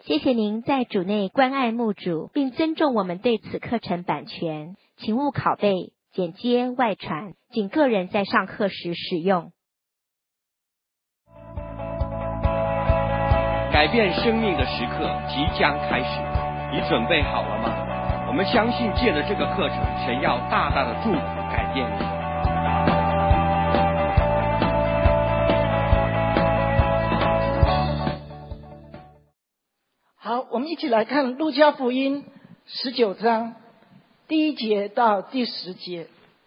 谢谢您在主内关爱牧主，并尊重我们对此课程版权，请勿拷贝、剪接、外传，仅个人在上课时使用。 改变生命的时刻即将开始，你准备好了吗？我们相信借着这个课程，神要大大的祝福改变你。 好，我们一起来看路加福音19章第1节到第10节。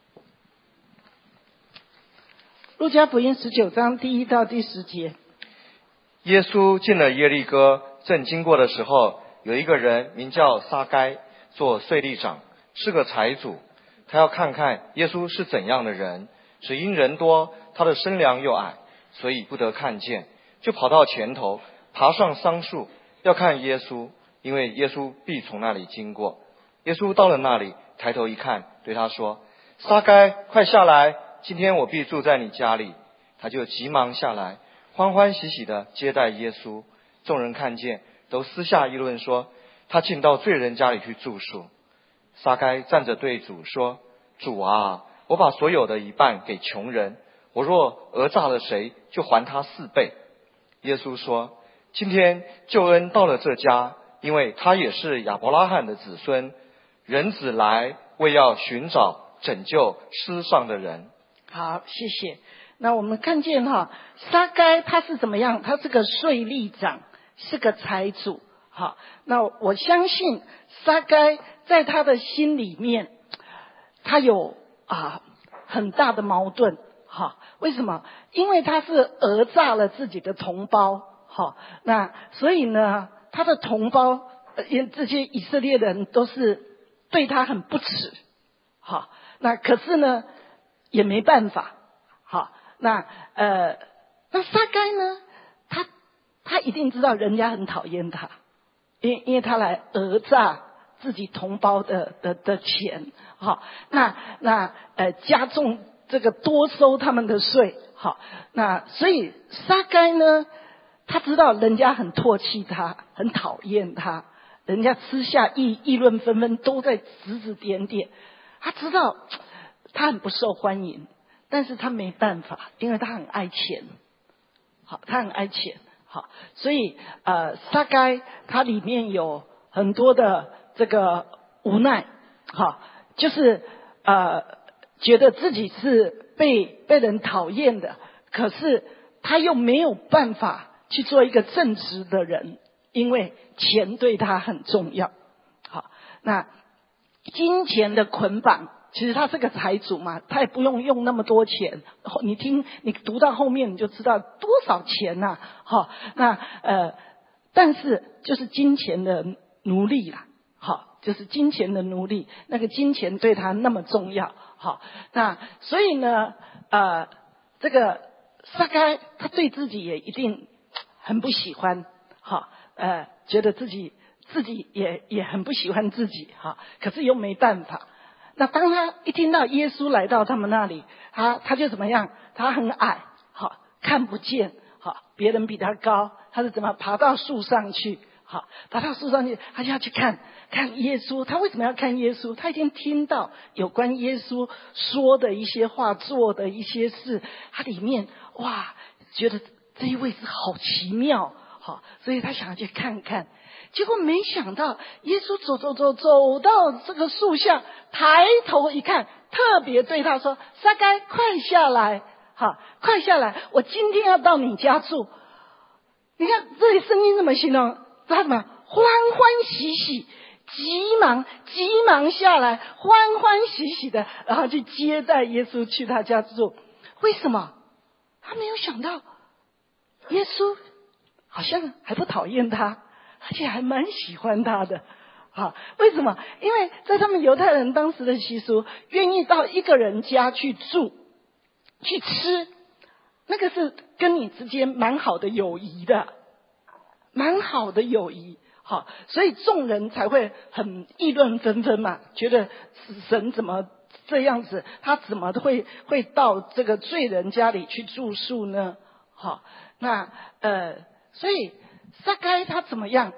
路加福音19章第1到第10节。 耶稣进了耶利哥，正经过的时候，有一个人名叫撒该，做税吏长，是个财主。他要看看耶稣是怎样的人，只因人多，他的身量又矮，所以不得看见，就跑到前头，爬上桑树，要看耶稣，因为耶稣必从那里经过。耶稣到了那里，抬头一看，对他说：撒该，快下来，今天我必住在你家里。他就急忙下来，欢欢喜喜地接待耶稣。众人看见，都私下议论说，他进到罪人家里去住宿。撒该站着对主说：主啊，我把所有的一半给穷人，我若讹诈了谁，就还他4倍。耶稣说：今天救恩到了这家，因为他也是亚伯拉罕的子孙。人子来，为要寻找拯救失丧的人。 好，谢谢。那我们看见撒该他是怎么样？他是个税吏长，是个财主。好，那我相信撒该在他的心里面，他有很大的矛盾。好，为什么？因为他是讹诈了自己的同胞。好，那所以呢，他的同胞这些以色列人都是对他很不耻。好，那可是呢也没办法。好，那撒该呢，他一定知道人家很讨厌他，因为他来讹诈自己同胞的钱。好，那加重这个多收他们的税。好，那所以撒该呢，他知道人家很唾弃他，很讨厌他，人家私下议论纷纷，都在指指点点。他知道他很不受欢迎，但是他没办法，因为他很爱钱。好，他很爱钱。好，所以撒该他里面有很多的这个无奈。好，就是觉得自己是被人讨厌的，可是他又没有办法去做一个正直的人，因为钱对他很重要。好，那金钱的捆绑，其实他是个财主嘛，他也不用那么多钱。你读到后面你就知道多少钱啊。好，那但是就是金钱的奴隶啦。好，就是金钱的奴隶，那个金钱对他那么重要。好，那所以呢这个撒该他对自己也一定很不喜欢。好，觉得自己也很不喜欢自己。好，可是又没办法。那当他一听到耶稣来到他们那里，他就怎么样？他很矮，好，看不见。好，别人比他高，他是怎么爬到树上去？好，爬到树上去，他就要去看耶稣。他为什么要看耶稣？他已经听到有关耶稣说的一些话，做的一些事，他里面觉得这一位是好奇妙。好，所以他想要去看看。结果没想到耶稣走到这个树下，抬头一看，特别对他说：撒该，快下来。好，快下来，我今天要到你家住。你看这里圣经怎么形容？他什么？欢欢喜喜，急忙下来，欢欢喜喜的，然后去接待耶稣，去他家住。为什么？他没有想到耶稣好像还不讨厌他，而且还蛮喜欢他的。为什么？因为在他们犹太人当时的习俗，愿意到一个人家去住去吃，那个是跟你之间蛮好的友谊的，蛮好的友谊。好，所以众人才会很议论纷纷嘛，觉得神怎么这样子，他怎么会到这个罪人家里去住宿呢？好，那所以撒该他怎么样？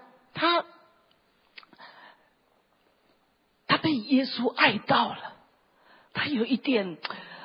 他被耶稣爱到了，他有一点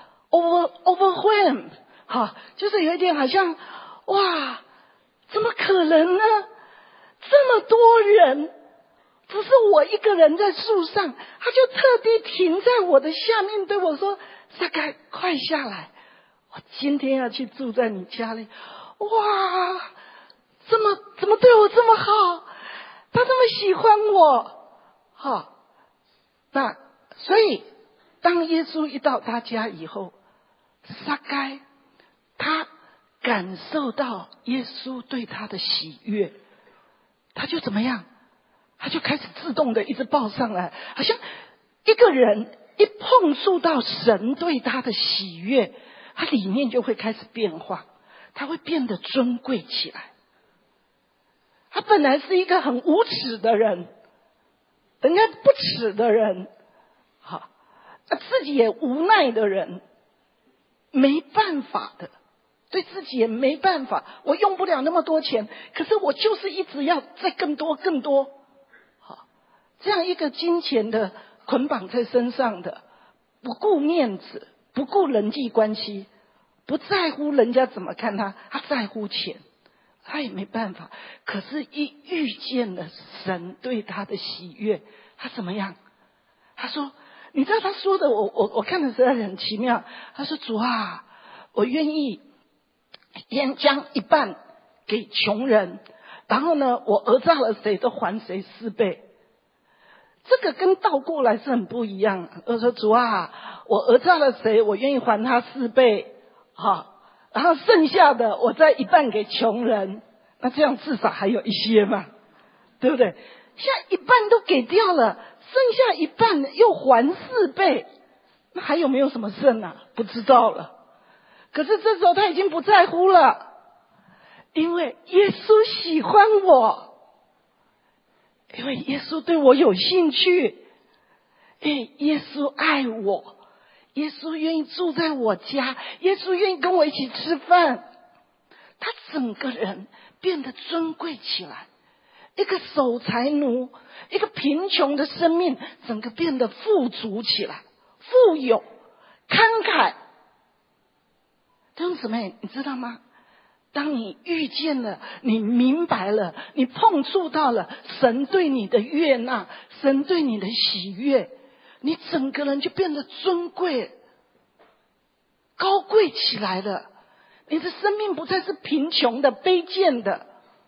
overwhelmed， 就是有一点好像哇，怎么可能呢？这么多人，只是我一个人在树上，他就特地停在我的下面对我说：“撒该，快下来，我今天要去住在你家里。”哇，怎么对我这么好？他这么喜欢我，那所以当耶稣一到他家以后，撒该他感受到耶稣对他的喜悦，他就怎么样？他就开始自动的一直抱上来，好像一个人一碰触到神对他的喜悦，他里面就会开始变化，他会变得尊贵起来。他本来是一个很无耻的人，人家不耻的人，自己也无奈的人，没办法的，对自己也没办法，我用不了那么多钱，可是我就是一直要再更多更多，这样一个金钱的捆绑在身上的，不顾面子，不顾人际关系，不在乎人家怎么看他，他在乎钱，他也没办法。可是一遇见了神对他的喜悦，他怎么样？他说，你知道他说的，我看的实在很奇妙。他说：“主啊，我愿意将一半给穷人，然后呢，我讹诈了谁都还谁4倍。”这个跟倒过来是很不一样。我说：“主啊，我讹诈了谁，我愿意还他4倍，然后剩下的我再一半给穷人，那这样至少还有一些嘛，对不对？现在一半都给掉了，剩下一半又还4倍，那还有没有什么剩啊？不知道了。可是这时候他已经不在乎了，因为耶稣喜欢我。”因为耶稣对我有兴趣，耶稣爱我，耶稣愿意住在我家，耶稣愿意跟我一起吃饭，他整个人变得尊贵起来。一个守财奴，一个贫穷的生命，整个变得富足起来，富有慷慨。弟兄姊妹，你知道吗？当你遇见了，你明白了，你碰触到了神对你的悦纳，神对你的喜悦，你整个人就变得尊贵、高贵起来了。你的生命不再是贫穷的、卑贱的。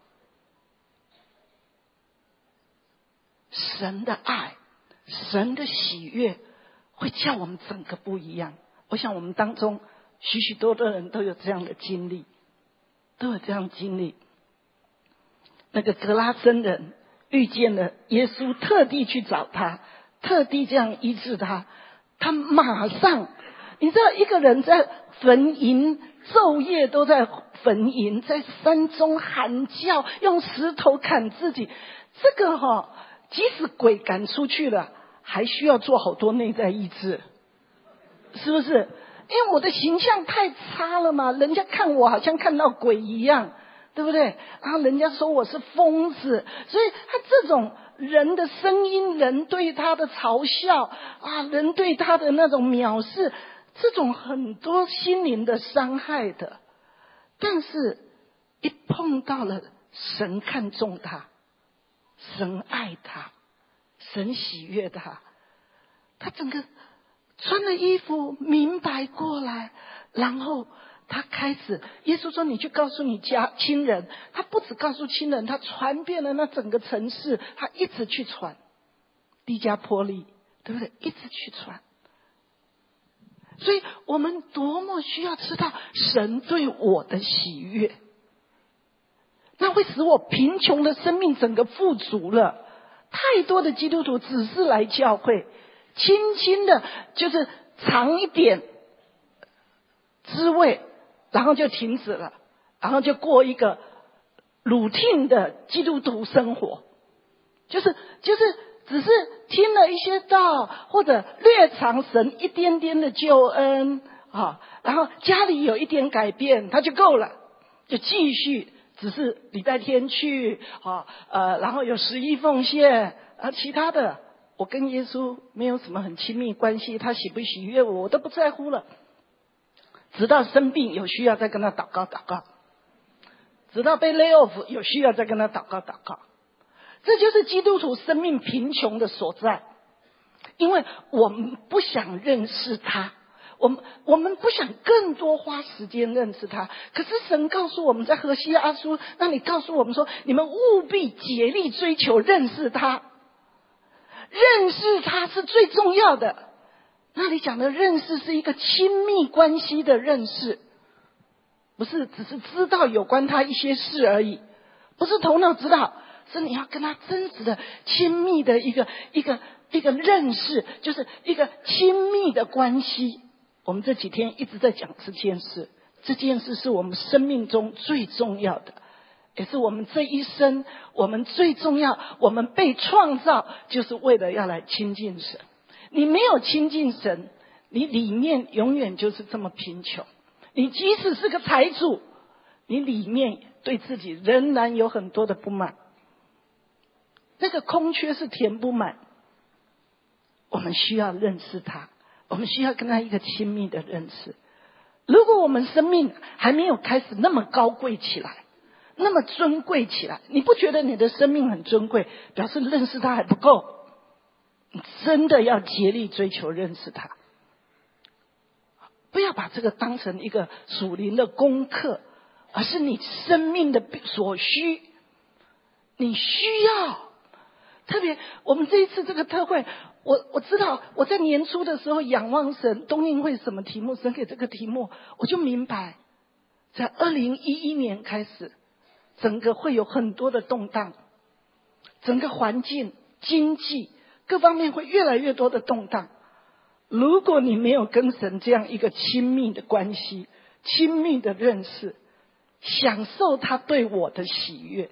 神的爱，神的喜悦会叫我们整个不一样。我想我们当中许许多多人都有这样的经历，那个格拉森人遇见了耶稣，特地去找他，特地这样医治他，他马上，你知道一个人在坟茔昼夜都在坟茔，在山中喊叫，用石头砍自己，这个即使鬼赶出去了，还需要做好多内在医治，是不是？因为我的形象太差了嘛，人家看我好像看到鬼一样，对不对？然后人家说我是疯子，所以他这种人的声音，人对他的嘲笑人对他的那种藐视，这种很多心灵的伤害的。但是一碰到了神看重他，神爱他，神喜悦他，他整个穿了衣服明白过来，然后他开始，耶稣说你去告诉你家亲人，他不只告诉亲人，他传遍了那整个城市，他一直去传，低加波利，对不对？一直去传。所以我们多么需要知道神对我的喜悦，那会使我贫穷的生命整个富足了。太多的基督徒只是来教会，轻轻的就是尝一点滋味，然后就停止了，然后就过一个 routine 的基督徒生活，就是只是听了一些道，或者略尝神一点点的救恩然后家里有一点改变，他就够了，就继续只是礼拜天去然后有11奉献其他的我跟耶稣没有什么很亲密关系，他喜不喜悦我都不在乎了。直到生病有需要再跟他祷告，直到被 lay off 有需要再跟他祷告。这就是基督徒生命贫穷的所在，因为我们不想认识他，我们不想更多花时间认识他。可是神告诉我们在何西阿书那里告诉我们说，你们务必竭力追求认识他，认识他是最重要的。那里讲的认识是一个亲密关系的认识，不是只是知道有关他一些事而已，不是头脑知道，是你要跟他真实的亲密的一个认识，就是一个亲密的关系。我们这几天一直在讲这件事，这件事是我们生命中最重要的，也是我们这一生我们最重要，我们被创造就是为了要来亲近神。你没有亲近神，你里面永远就是这么贫穷。你即使是个财主，你里面对自己仍然有很多的不满，那个空缺是填不满。我们需要认识他，我们需要跟他一个亲密的认识。如果我们生命还没有开始那么高贵起来，那么尊贵起来，你不觉得你的生命很尊贵，表示认识他还不够。你真的要竭力追求认识他，不要把这个当成一个属灵的功课，而是你生命的所需。你需要，特别我们这一次这个特会，我知道我在年初的时候仰望神，冬令会什么题目，神给这个题目，我就明白在2011年开始，整个会有很多的动荡，整个环境经济各方面会越来越多的动荡。如果你没有跟神这样一个亲密的关系，亲密的认识，享受他对我的喜悦，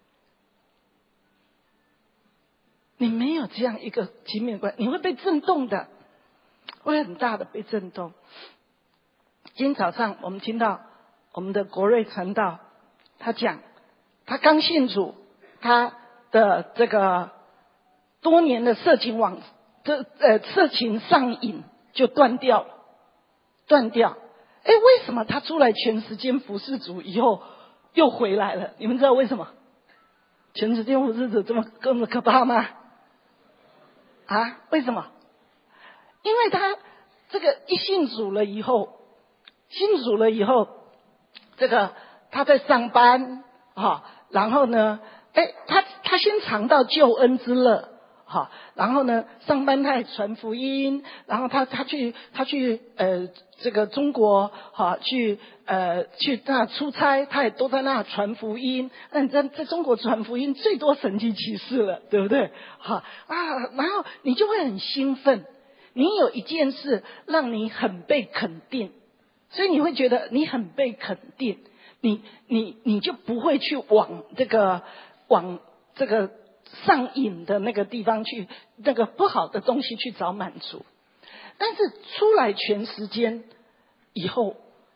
你没有这样一个亲密的关系，你会被震动的，会很大的被震动。今天早上我们听到我们的国瑞传道，他讲他刚信主，他的这个多年的色情色情上瘾就断掉。为什么他出来全时间服侍主以后又回来了？你们知道为什么？全时间服侍主这么可怕吗？为什么？因为他这个一信主了以后，这个他在上班然后呢他先尝到救恩之乐然后呢上班他也传福音，然后他去这个中国去那出差，他也都在那传福音。那你在中国传福音最多神迹奇事了，对不对？然后你就会很兴奋，你有一件事让你很被肯定，所以你会觉得你很被肯定，你就不会去往这个上瘾的那个地方去，那个不好的东西去找满足。但是出来全时间以后，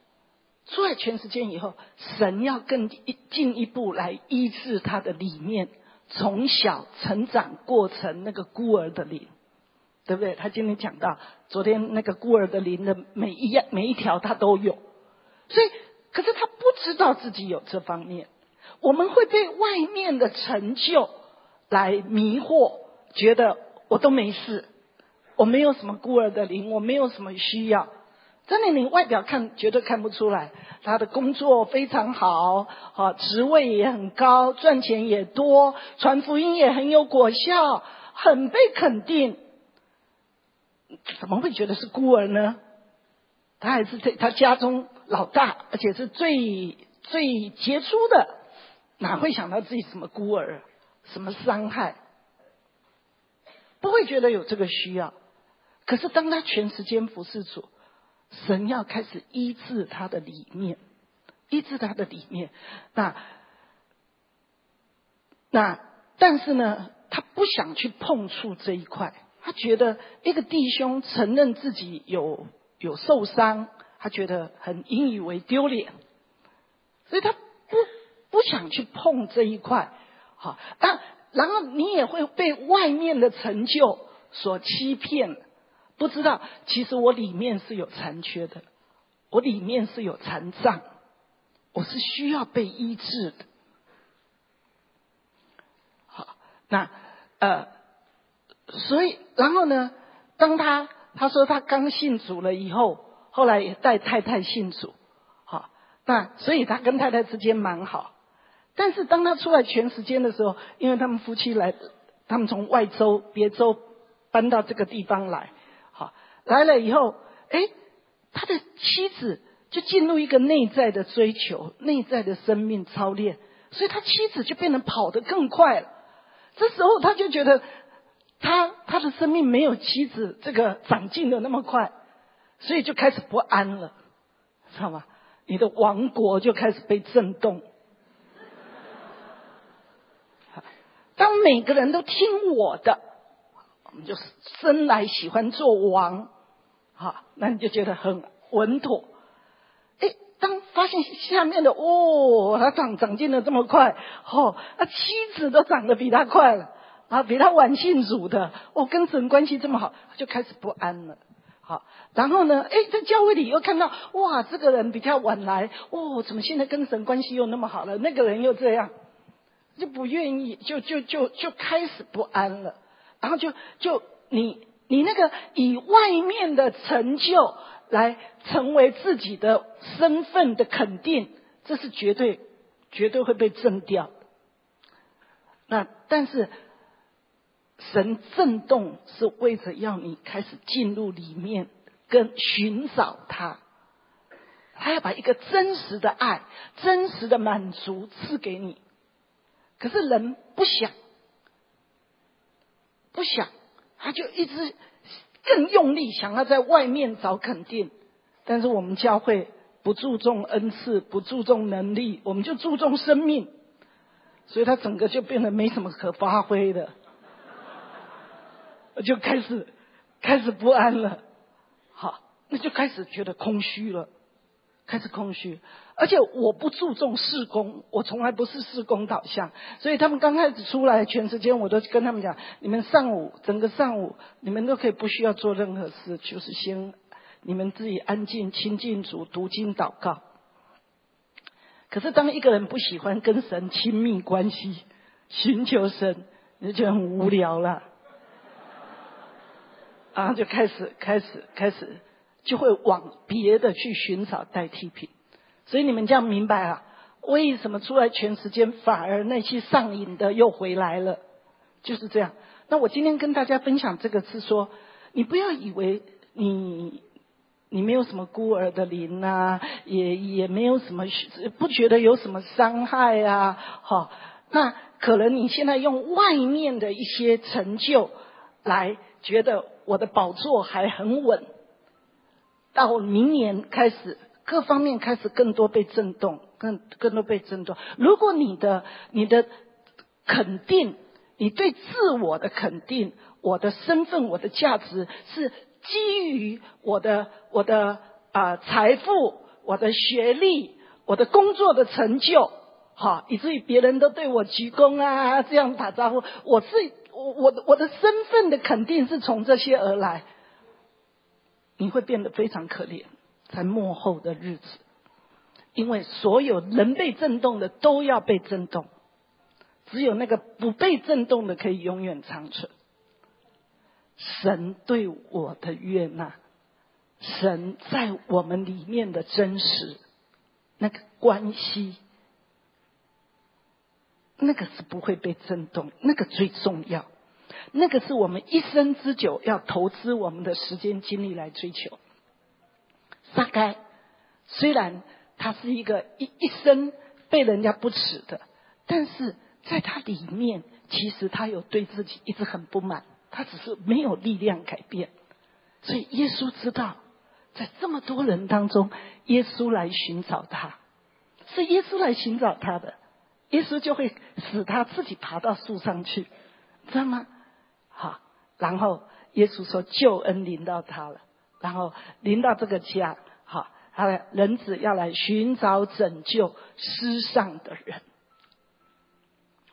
神要更进一步来医治他的里面，从小成长过程那个孤儿的灵，对不对？他今天讲到昨天那个孤儿的灵的每一条他都有，所以可是他不知道自己有这方面。我们会被外面的成就来迷惑，觉得我都没事，我没有什么孤儿的灵，我没有什么需要。真的，你外表看绝对看不出来，他的工作非常好，职位也很高，赚钱也多，传福音也很有果效，很被肯定。怎么会觉得是孤儿呢？他还是他家中老大，而且是最杰出的，哪会想到自己什么孤儿，什么伤害？不会觉得有这个需要。可是当他全时间服侍主，神要开始医治他的里面，那但是呢，他不想去碰触这一块，他觉得一个弟兄承认自己有受伤，他觉得很引以为丢脸，所以他不不想去碰这一块。好，然后你也会被外面的成就所欺骗，不知道其实我里面是有残缺的，我里面是有残障，我是需要被医治的。好，那所以然后呢，当他说他刚信主了以后，后来也带太太信主。好，那所以他跟太太之间蛮好。但是当他出来全时间的时候，因为他们夫妻他们从外州别州搬到这个地方来，好，来了以后，他的妻子就进入一个内在的追求，内在的生命操练，所以他妻子就变得跑得更快了。这时候他就觉得他的生命没有妻子这个长进的那么快，所以就开始不安了，知道吗？你的王国就开始被震动。当每个人都听我的，我们就生来喜欢做王，好，那你就觉得很稳妥。当发现下面的他长进的这么快，妻子都长得比他快了，比他晚信主的，跟神关系这么好，就开始不安了。好，然后呢，在教会里又看到，这个人比较晚来，怎么现在跟神关系又那么好了？那个人又这样。就不愿意，就开始不安了，然后就你那个以外面的成就来成为自己的身份的肯定，这是绝对会被震掉。那但是神震动是为着要你开始进入里面，跟寻找他，他要把一个真实的爱、真实的满足赐给你。可是人不想，他就一直更用力想要在外面找肯定。但是我们教会不注重恩赐，不注重能力，我们就注重生命，所以他整个就变得没什么可发挥的，就开始不安了。好，那就开始觉得空虚了，开始空虚。而且我不注重事工，我从来不是事工导向，所以他们刚开始出来全时间，我都跟他们讲，你们整个上午你们都可以不需要做任何事，就是先你们自己安静亲近主，读经祷告。可是当一个人不喜欢跟神亲密关系，寻求神，你就觉得很无聊了，然后就开始就会往别的去寻找代替品。所以你们这样明白啊，为什么出来全时间反而那些上瘾的又回来了，就是这样。那我今天跟大家分享这个是说，你不要以为你没有什么孤儿的灵啊，也没有什么，不觉得有什么伤害啊，那可能你现在用外面的一些成就来觉得我的宝座还很稳，到明年开始各方面开始更多被震动，更多被震动。如果你的肯定，你对自我的肯定，我的身份，我的价值是基于我的财富，我的学历，我的工作的成就，以至于别人都对我鞠躬啊，这样打招呼。我的身份的肯定是从这些而来，你会变得非常可怜，在末后的日子。因为所有人被震动的都要被震动，只有那个不被震动的可以永远长存。神对我的悦纳，神在我们里面的真实，那个关系，那个是不会被震动，那个最重要，那个是我们一生之久要投资我们的时间精力来追求。撒该虽然他是一个一生被人家不耻的，但是在他里面其实他有对自己一直很不满，他只是没有力量改变。所以耶稣知道在这么多人当中，耶稣来寻找他，是耶稣来寻找他的，耶稣就会使他自己爬到树上去，知道吗？好，然后耶稣说救恩临到他了，然后临到这个家，好，人子要来寻找拯救失丧的人。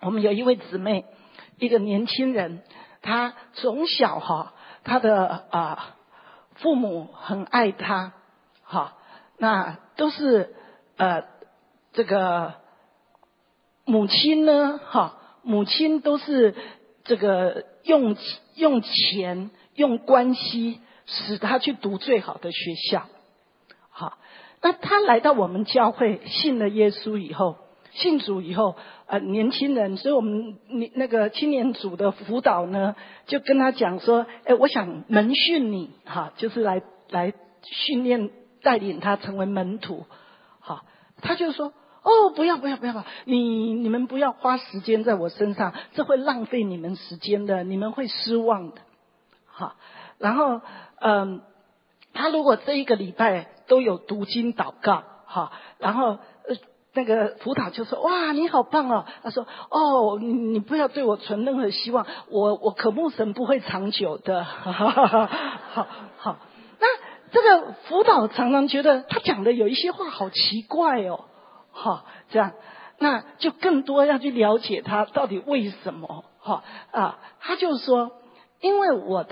我们有一位姊妹，一个年轻人，她从小她的父母很爱她，那都是这个母亲呢，母亲都是这个用钱用关系使她去读最好的学校。那她来到我们教会，信了耶稣以后，信主以后，年轻人，所以我们那个青年组的辅导呢，就跟他讲说，我想门训你，就是来训练带领他成为门徒。他就说，不要，你们不要花时间在我身上，这会浪费你们时间的，你们会失望的。然后他如果这一个礼拜都有读经祷告，然后那个辅导就说，哇，你好棒哦。他说，你不要对我存任何希望，我渴慕神不会长久的。好，那这个辅导常常觉得他讲的有一些话好奇怪哦，这样，那就更多要去了解他到底为什么。他就说，因为我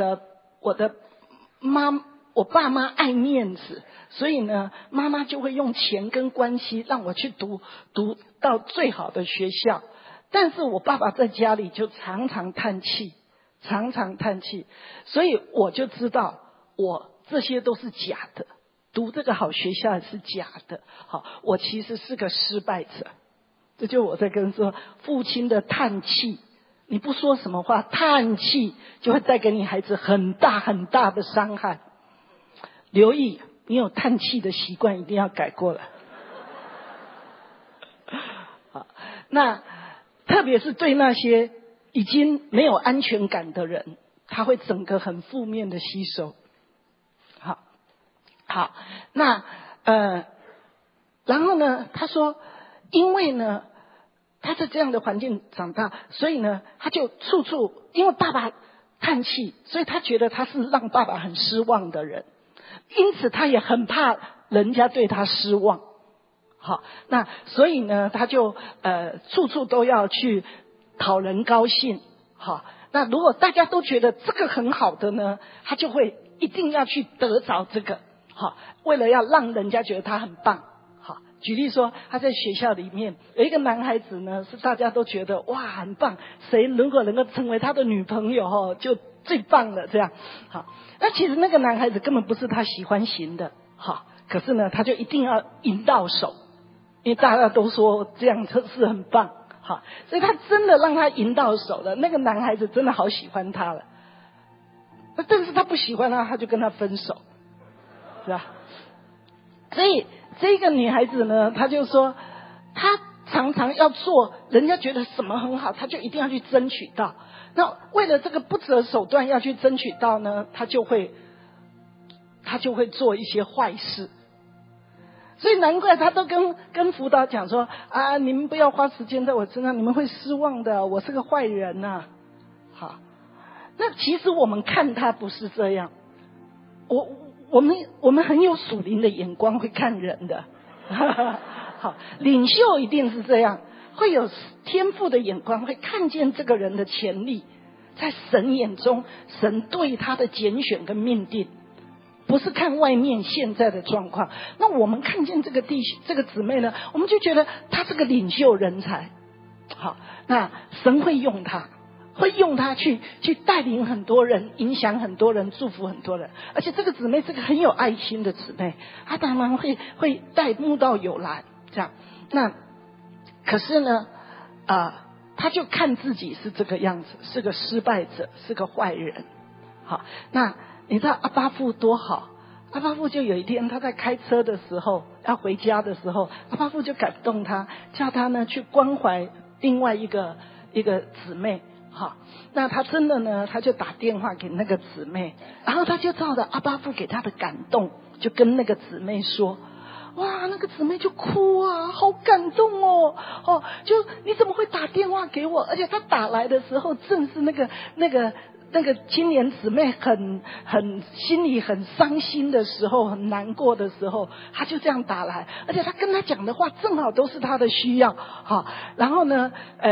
爸妈爱面子，所以呢，妈妈就会用钱跟关系让我去读到最好的学校。但是我爸爸在家里就常常叹气，所以我就知道我这些都是假的，读这个好学校是假的。我其实是个失败者。这就我在跟说，父亲的叹气，你不说什么话，叹气就会带给你孩子很大很大的伤害。留意，你有叹气的习惯，一定要改过来。那特别是对那些已经没有安全感的人，他会整个很负面的吸收。好，那然后呢，他说，因为呢，他在这样的环境长大，所以呢，他就处处因为爸爸叹气，所以他觉得他是让爸爸很失望的人。因此他也很怕人家对他失望。那所以呢，他就处处都要去讨人高兴。那如果大家都觉得这个很好的呢，他就会一定要去得着这个。为了要让人家觉得他很棒。举例说，他在学校里面有一个男孩子呢，是大家都觉得哇很棒，谁如果能够成为他的女朋友就最棒了这样。那其实那个男孩子根本不是他喜欢型的，可是呢，他就一定要赢到手，因为大家都说这样是很棒，所以他真的让他赢到手了。那个男孩子真的好喜欢他了，但是他不喜欢他，他就跟他分手，是吧？所以这个女孩子呢，她就说，她常常要做人家觉得什么很好，她就一定要去争取到。那为了这个不择手段要去争取到呢，她就会做一些坏事。所以难怪她都跟辅导讲说，你们不要花时间在我身上，你们会失望的，我是个坏人啊。好，那其实我们看她不是这样，我们很有属灵的眼光，会看人的。好，领袖一定是这样，会有天赋的眼光，会看见这个人的潜力，在神眼中，神对他的拣选跟命定，不是看外面现在的状况。那我们看见这个姊妹呢，我们就觉得她是个领袖人才。好，那神会用她。会用他去带领很多人，影响很多人，祝福很多人。而且这个姊妹是个很有爱心的姊妹，她当然会带慕道友来这样。那可是呢，她就看自己是这个样子，是个失败者，是个坏人。好，那你知道阿巴父多好？阿巴父就有一天他在开车的时候要回家的时候，阿巴父就感动他，叫他呢去关怀另外一个姊妹。好，那他真的呢，他就打电话给那个姊妹，然后他就照着阿巴父给他的感动，就跟那个姊妹说，哇，那个姊妹就哭啊，好感动哦，就你怎么会打电话给我？而且他打来的时候，正是那个青年姊妹很心里很伤心的时候，很难过的时候，他就这样打来，而且他跟他讲的话正好都是他的需要。好，然后呢，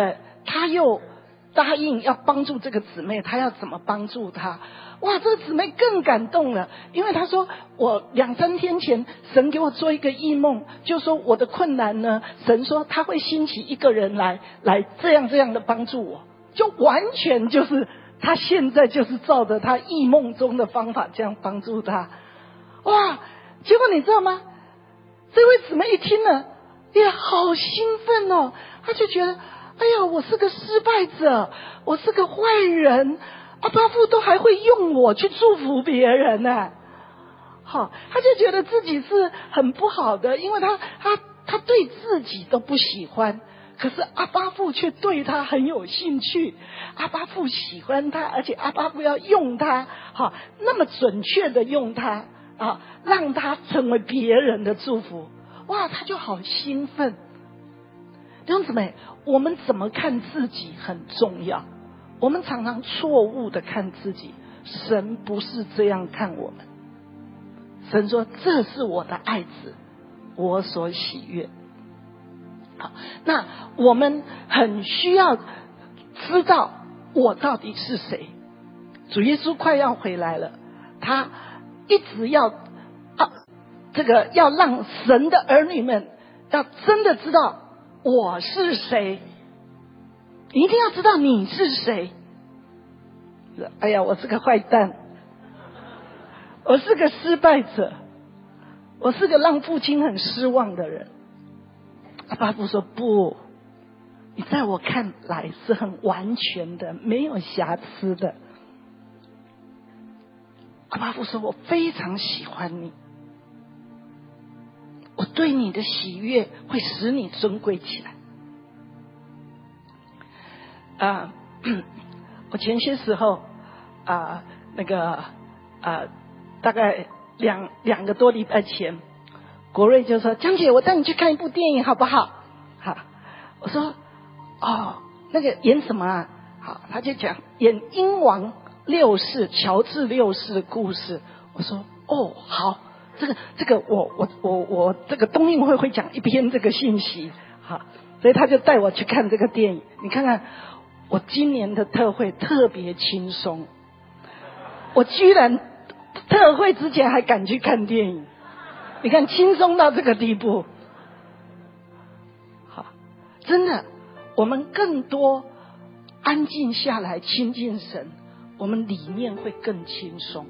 他又答应要帮助这个姊妹，他要怎么帮助她？哇，这个姊妹更感动了，因为她说我2-3天前神给我做一个异梦，就说我的困难呢，神说他会兴起一个人来这样的帮助我，就完全就是他现在就是照着他异梦中的方法这样帮助他。哇，结果你知道吗？这位姊妹一听了也好兴奋哦，她就觉得哎呀，我是个失败者，我是个坏人，阿爸父都还会用我去祝福别人呢。好，他就觉得自己是很不好的，因为他对自己都不喜欢，可是阿爸父却对他很有兴趣，阿爸父喜欢他，而且阿爸父要用他，好，那么准确的用他啊，让他成为别人的祝福。哇，他就好兴奋。弟兄姊妹，我们怎么看自己很重要。我们常常错误的看自己，神不是这样看我们。神说这是我的爱子，我所喜悦。好，那我们很需要知道我到底是谁。主耶稣快要回来了，他一直要要让神的儿女们要真的知道我是谁。你一定要知道你是谁。哎呀，我是个坏蛋，我是个失败者，我是个让父亲很失望的人。阿爸父说不，你在我看来是很完全的，没有瑕疵的。阿爸父说我非常喜欢你，我对你的喜悦会使你尊贵起来。我前些时候大概两个多礼拜前，国瑞就说江姐，我带你去看一部电影好不好？好，我说哦，那个演什么啊？好，他就讲演英王6世乔治6世的故事。我说哦好，这个我这个冬运会讲一篇这个信息，好，所以他就带我去看这个电影。你看看我今年的特会特别轻松，我居然特会之前还敢去看电影，你看轻松到这个地步。好，真的，我们更多安静下来亲近神，我们里面会更轻松，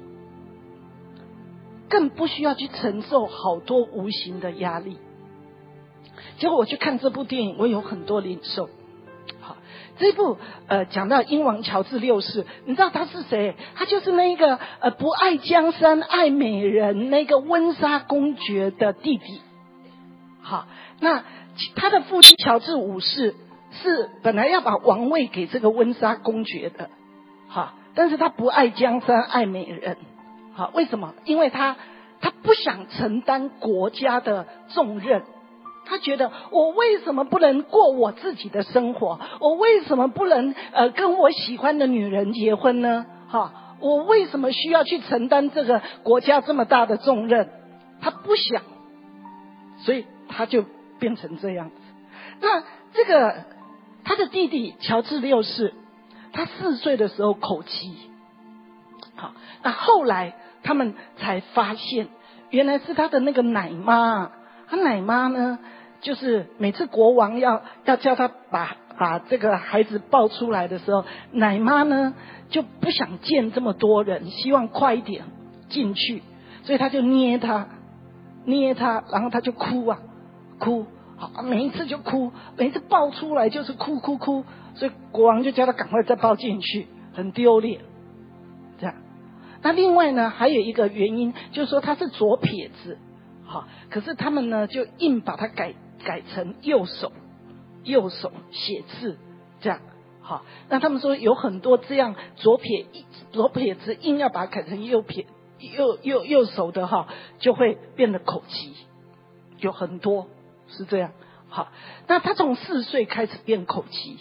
更不需要去承受好多无形的压力。结果我去看这部电影，我有很多领受。好，这部讲到英王乔治6世，你知道他是谁？他就是那个不爱江山爱美人那个温莎公爵的弟弟。好，那他的父亲乔治5世是本来要把王位给这个温莎公爵的。好，但是他不爱江山爱美人。好，为什么？因为他不想承担国家的重任。他觉得我为什么不能过我自己的生活？我为什么不能跟我喜欢的女人结婚呢？哈，我为什么需要去承担这个国家这么大的重任？他不想，所以他就变成这样子。那这个他的弟弟乔治6世，他4岁的时候口疾。好，那后来他们才发现，原来是他的那个奶妈。他奶妈呢，就是每次国王要叫他把这个孩子抱出来的时候，奶妈呢就不想见这么多人，希望快一点进去，所以他就捏他，然后他就哭，好，每一次就哭，每一次抱出来就是哭，所以国王就叫他赶快再抱进去，很丢脸，这样。那另外呢，还有一个原因就是说他是左撇子。好，可是他们呢就硬把它改成右手写字这样。好，那他们说有很多这样左撇子硬要把它改成右手的哈，就会变得口疾，有很多是这样。好，那他从4岁开始变口疾，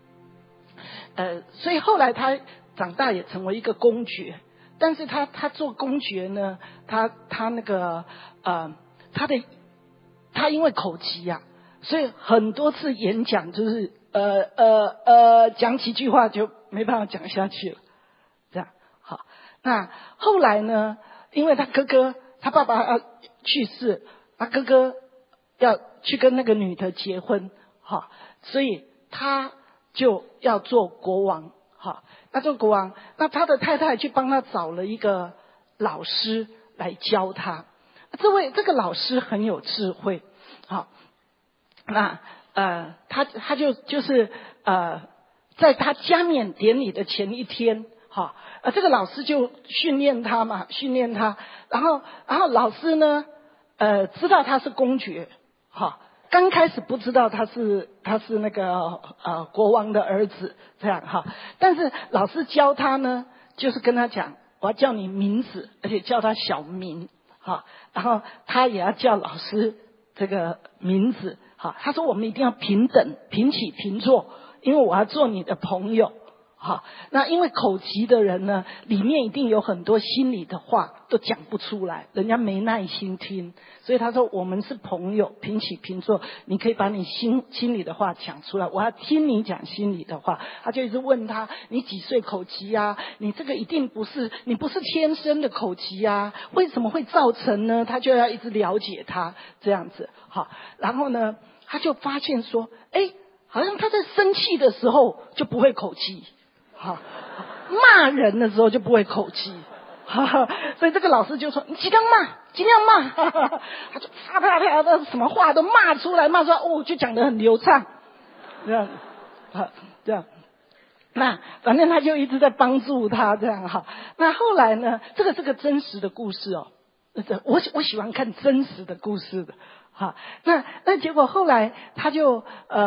所以后来他长大也成为一个公爵。但是他做公爵呢，他那个他因为口疾啊，所以很多次演讲就是讲几句话就没办法讲下去了。这样好，那后来呢，因为他爸爸要去世，他哥哥要去跟那个女的结婚，好，所以他就要做国王，好，那做国王，那他的太太去帮他找了一个老师来教他。这个老师很有智慧，好，那他就是在他加冕典礼的前一天，好，这个老师就训练他，然后老师呢，知道他是公爵，好，刚开始不知道他是那个国王的儿子，这样哈，但是老师教他呢，就是跟他讲，我要叫你名字，而且叫他小名，好，然后他也要叫老师这个名字，好，他说我们一定要平等，平起平坐，因为我要做你的朋友。好，那因为口疾的人呢，里面一定有很多心里的话都讲不出来，人家没耐心听，所以他说我们是朋友，平起平坐，你可以把你心里的话讲出来，我要听你讲心里的话。他就一直问他，你几岁口疾啊？你这个一定你不是天生的口疾啊，为什么会造成呢？他就要一直了解他这样子。好，然后呢，他就发现说，好像他在生气的时候就不会口疾。好，骂人的时候就不会口疾，所以这个老师就说你尽量骂，他就啪的什么话都骂出来，就讲得很流畅，这样，这样，那反正他就一直在帮助他这样哈。那后来呢，这个是个真实的故事哦，我喜欢看真实的故事的，哈。那结果后来他就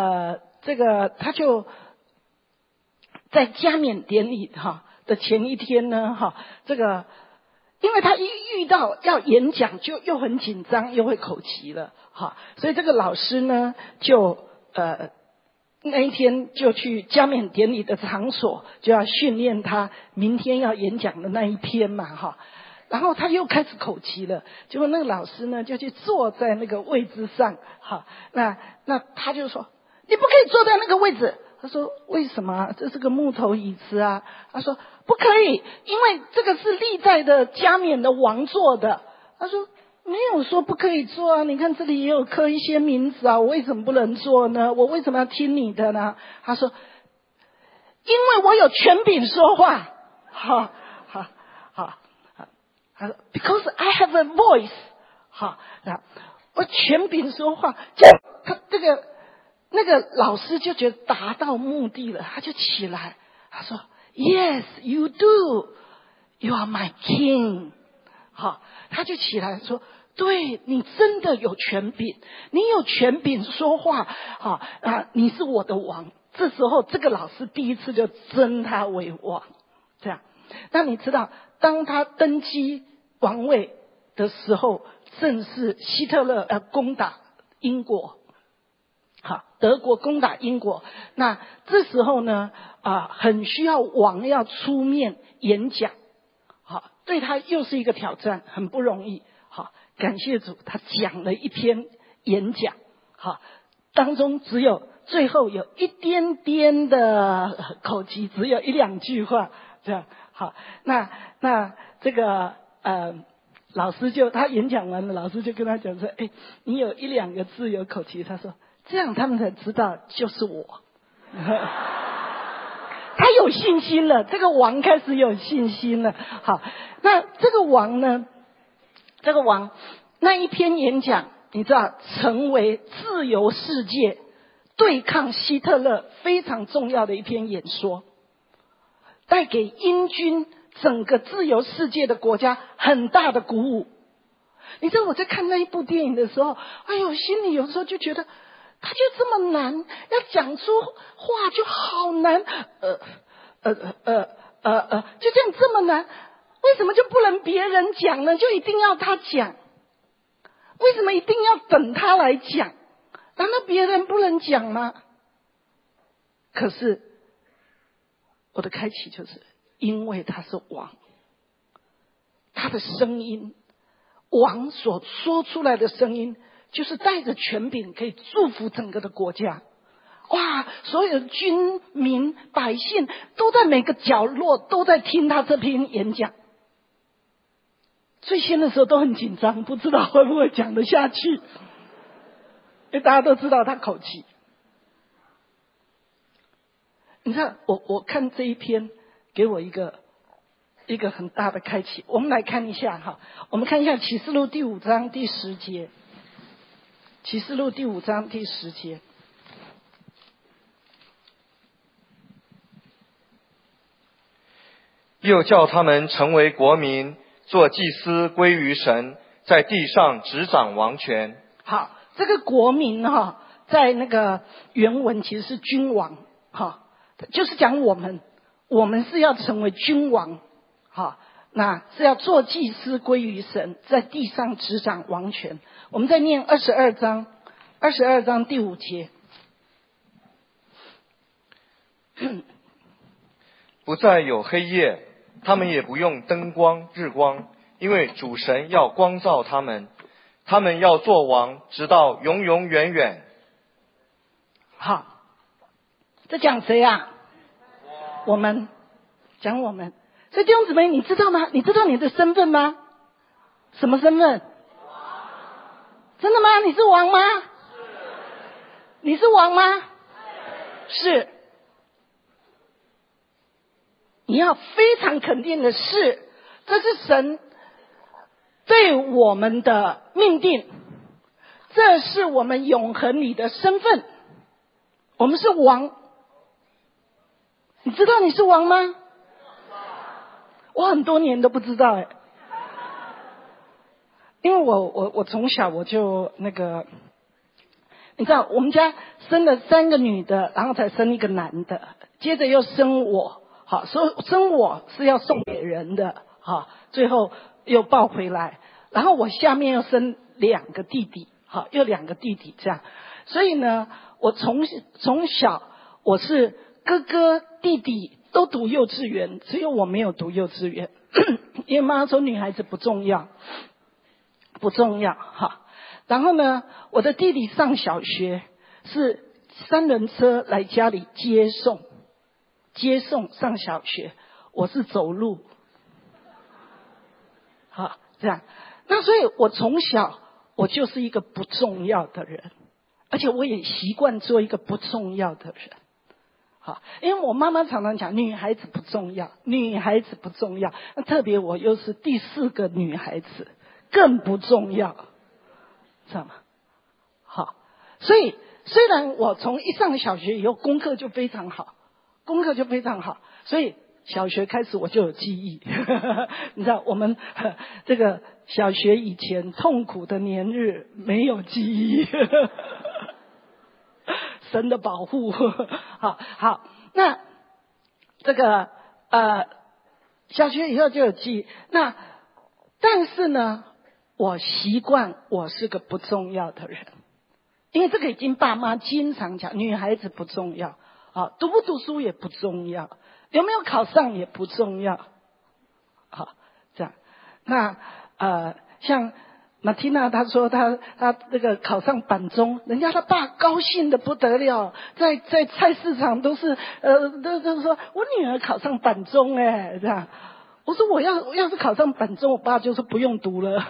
在加冕典礼的前一天呢，因为他一遇到要演讲就又很紧张又会口疾了，所以这个老师呢就那一天就去加冕典礼的场所，就要训练他明天要演讲的那一篇嘛，然后他又开始口疾了，结果那个老师呢就去坐在那个位置上，那他就说你不可以坐在那个位置。他说为什么？这是个木头椅子啊。他说不可以，因为这个是历代的加冕的王坐的。他说没有说不可以坐啊，你看这里也有刻一些名字啊，我为什么不能坐呢？我为什么要听你的呢？他说因为我有权柄说话。他说 because I have a voice。我权柄说话，他那个老师就觉得达到目的了，他就起来，他说 Yes, you do. You are my king. 他就起来说，对，你真的有权柄，你有权柄说话，你是我的王。这时候这个老师第一次就尊他为王，这样。那你知道，当他登基王位的时候，正是希特勒要攻打英国。德国攻打英国，那这时候呢，很需要王要出面演讲，对他又是一个挑战，很不容易。感谢主，他讲了一篇演讲，当中最后有一点点的口疾，只有1-2句话，这样。那这个老师他演讲完了，老师就跟他讲说，你有1-2个字有口疾，他说。这样他们才知道就是我。他有信心了，这个王开始有信心了。好，那这个王呢？这个王那一篇演讲，你知道，成为自由世界对抗希特勒非常重要的一篇演说，带给英军整个自由世界的国家很大的鼓舞。你知道我在看那一部电影的时候，心里有时候就觉得。他就这么难，要讲出话就好难，就这样这么难，为什么就不能别人讲呢？就一定要他讲？为什么一定要等他来讲？难道别人不能讲吗？可是我的开启就是因为他是王，他的声音，王所说出来的声音。就是带着权柄可以祝福整个的国家， 哇，所有的军民百姓都在每个角落都在听他这篇演讲。最先的时候都很紧张，不知道会不会讲得下去，因为大家都知道他口气。你看我看这一篇给我一个很大的开启。我们来看一下哈，我们看一下启示录第5章第10节。启示录第5章第10节。 又叫他们成为国民，做祭司归于神，在地上执掌王权。 好，这个国民哈，在那个原文其实是君王哈，就是讲我们是要成为君王哈，那是要做祭司归于神，在地上执掌王权。我们再念22章第5节。 不再有黑夜，他们也不用灯光日光，因为主神要光照他们，他们要做王，直到永永远远。 好，这讲谁啊？我们，讲我们。所以弟兄姊妹，你知道吗？你知道你的身份吗？什么身份？真的吗？你是王吗？你是王吗？是。你要非常肯定的是，这是神对我们的命定，这是我们永恒里的身份，我们是王。你知道你是王吗？我很多年都不知道因为我从小我就那个，你知道我们家生了3个女的，然后才生一个男的，接着又生我。好，生我是要送给人的，好，最后又抱回来，然后我下面又生2个弟弟，好，又2个弟弟这样，所以呢，我从小我是哥哥弟弟都读幼稚园，只有我没有读幼稚园，因为妈妈说女孩子不重要，哈。然后呢，我的弟弟上小学是3轮车来家里接送上小学，我是走路，好，这样。那所以我从小我就是一个不重要的人，而且我也习惯做一个不重要的人。好，因为我妈妈常常讲女孩子不重要，那特别我又是第4个女孩子，更不重要，知道吗？好，所以虽然我从一上小学以后功课就非常好，所以小学开始我就有记忆你知道我们这个小学以前痛苦的年日没有记忆神的保护好，那这个小学以后就有记忆，那但是呢，我习惯我是个不重要的人，因为这个已经爸妈经常讲，女孩子不重要，读不读书也不重要，有没有考上也不重要，好，这样。那像马蒂娜她说她那个考上板中，人家他爸高兴的不得了，在菜市场都是都说我女儿考上板中这样。我说我要是考上板中，我爸就说不用读了。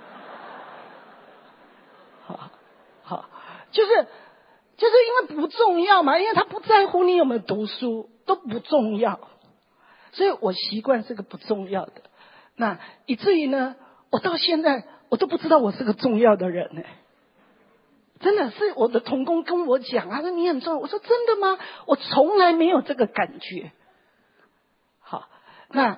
好，就是因为不重要嘛，因为他不在乎你有没有读书，都不重要，所以我习惯是个不重要的。那以至于呢，我到现在我都不知道我是个重要的人真的是我的同工跟我讲，他说你很重要，我说真的吗？我从来没有这个感觉。好，那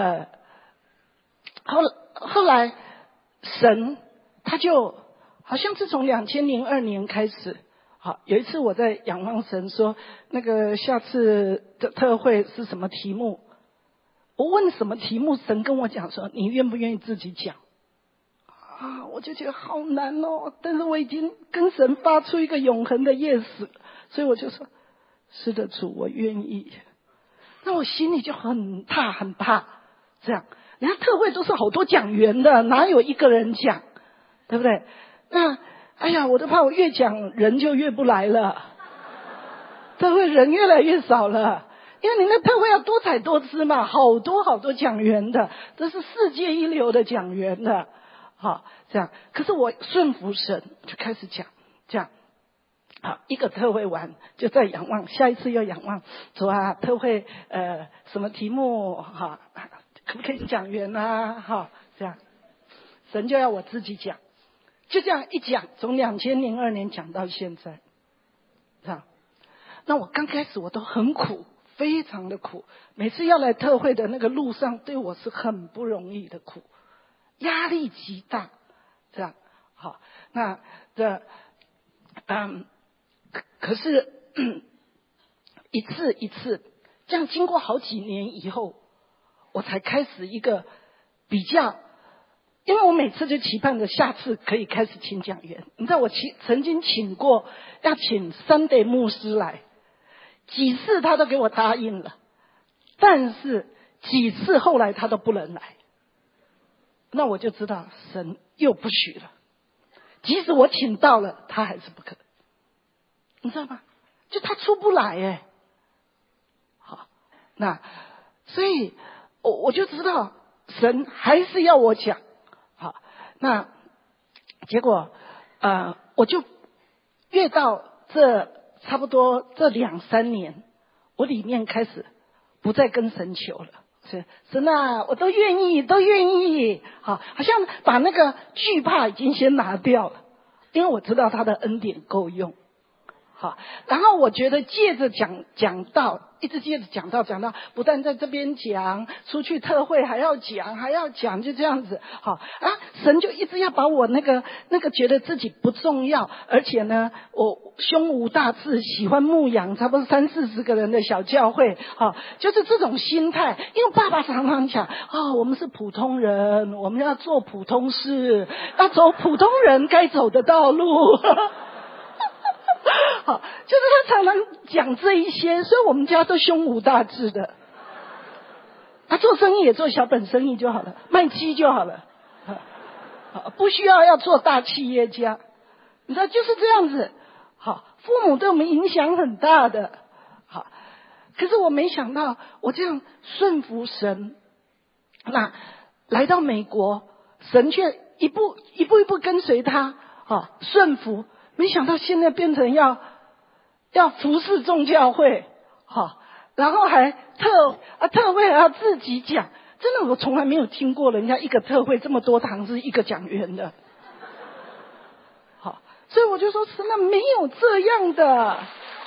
后来神他就好像是从2002年开始，好，有一次我在仰望神说，那个下次的特会是什么题目？我问什么题目，神跟我讲说，你愿不愿意自己讲？我就觉得好难但是我已经跟神发出一个永恒的 yes， 所以我就说，是的主，我愿意。那我心里就很怕，这样，人家特会都是好多讲员的，哪有一个人讲，对不对？那哎呀，我都怕我越讲人就越不来了， 特会人越来越少了。因为你那特会要多彩多姿嘛，好多讲员的，这是世界一流的讲员的，好，这样。可是我顺服神，就开始讲，这样，好，一个特会完就再仰望，下一次又仰望，主啊，特会什么题目哈，可不可以讲员啊？哈，这样，神就要我自己讲，就这样一讲，从2002年讲到现在，这样。那我刚开始我都很苦。非常的苦，每次要来特会的那个路上，对我是很不容易的苦，压力极大，这样好。那可是一次一次，这样经过好几年以后，我才开始一个比较，因为我每次就期盼着下次可以开始请讲员。你知道我曾经请过要请Sunday牧师来。几次他都给我答应了，但是几次后来他都不能来，那我就知道神又不许了。即使我请到了，他还是不肯，你知道吗？就他出不来哎。好，那所以我就知道神还是要我讲。好，那结果我就越到这。差不多这2-3年，我里面开始不再跟神求了。神啊，我都愿意，好像把那个惧怕已经先拿掉了，因为我知道他的恩典够用。好，然后我觉得借着讲道，一直接着讲道，不但在这边讲，出去特会还要讲，就这样子。好啊，神就一直要把我那个觉得自己不重要，而且呢，我胸无大志，喜欢牧养差不多30-40个人的小教会，好，就是这种心态。因为爸爸常常讲我们是普通人，我们要做普通事，要走普通人该走的道路。好，就是他常常讲这一些，所以我们家都胸无大志的。他做生意也做小本生意就好了，卖鸡就好了，不需要做大企业家。你知道就是这样子。好，父母对我们影响很大的。好，可是我没想到我这样顺服神，那来到美国，神却一步一步跟随他，顺服。没想到现在变成要服侍众教会，然后还特会还要自己讲，真的我从来没有听过人家一个特会这么多堂是一个讲员的，好，所以我就说神啊，没有这样的，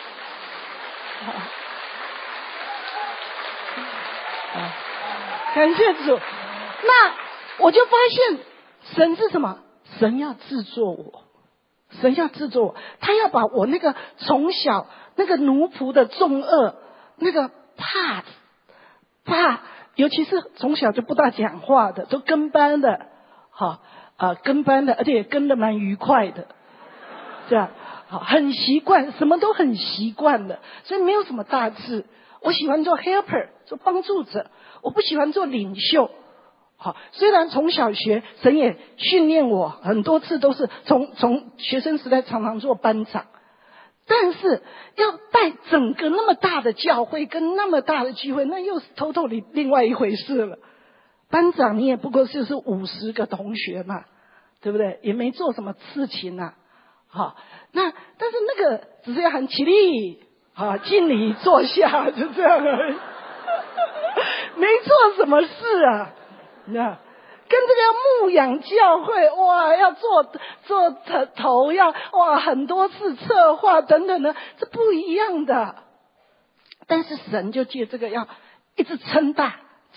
感谢主。那我就发现神是什么？神要制作我。神要制作我，他要把我那个从小那个奴仆的重恶，那个怕，尤其是从小就不大讲话的，都跟班的，跟班的，而且也跟得蛮愉快的，这样，很习惯，什么都很习惯的，所以没有什么大志。我喜欢做 helper， 做帮助者，我不喜欢做领袖。好，虽然从小学神也训练我很多次，都是从学生时代常常做班长，但是要带整个那么大的教会跟那么大的聚会，那又是totally另外一回事了。班长你也不过就是50个同学嘛，对不对？也没做什么事情啊。好，但是那个只是要喊起立，敬礼坐下，就这样而已，没做什么事啊。那跟这个牧养教会哇，要做头，要很多次策划等等的，这不一样的。但是神就借这个要一直撑大，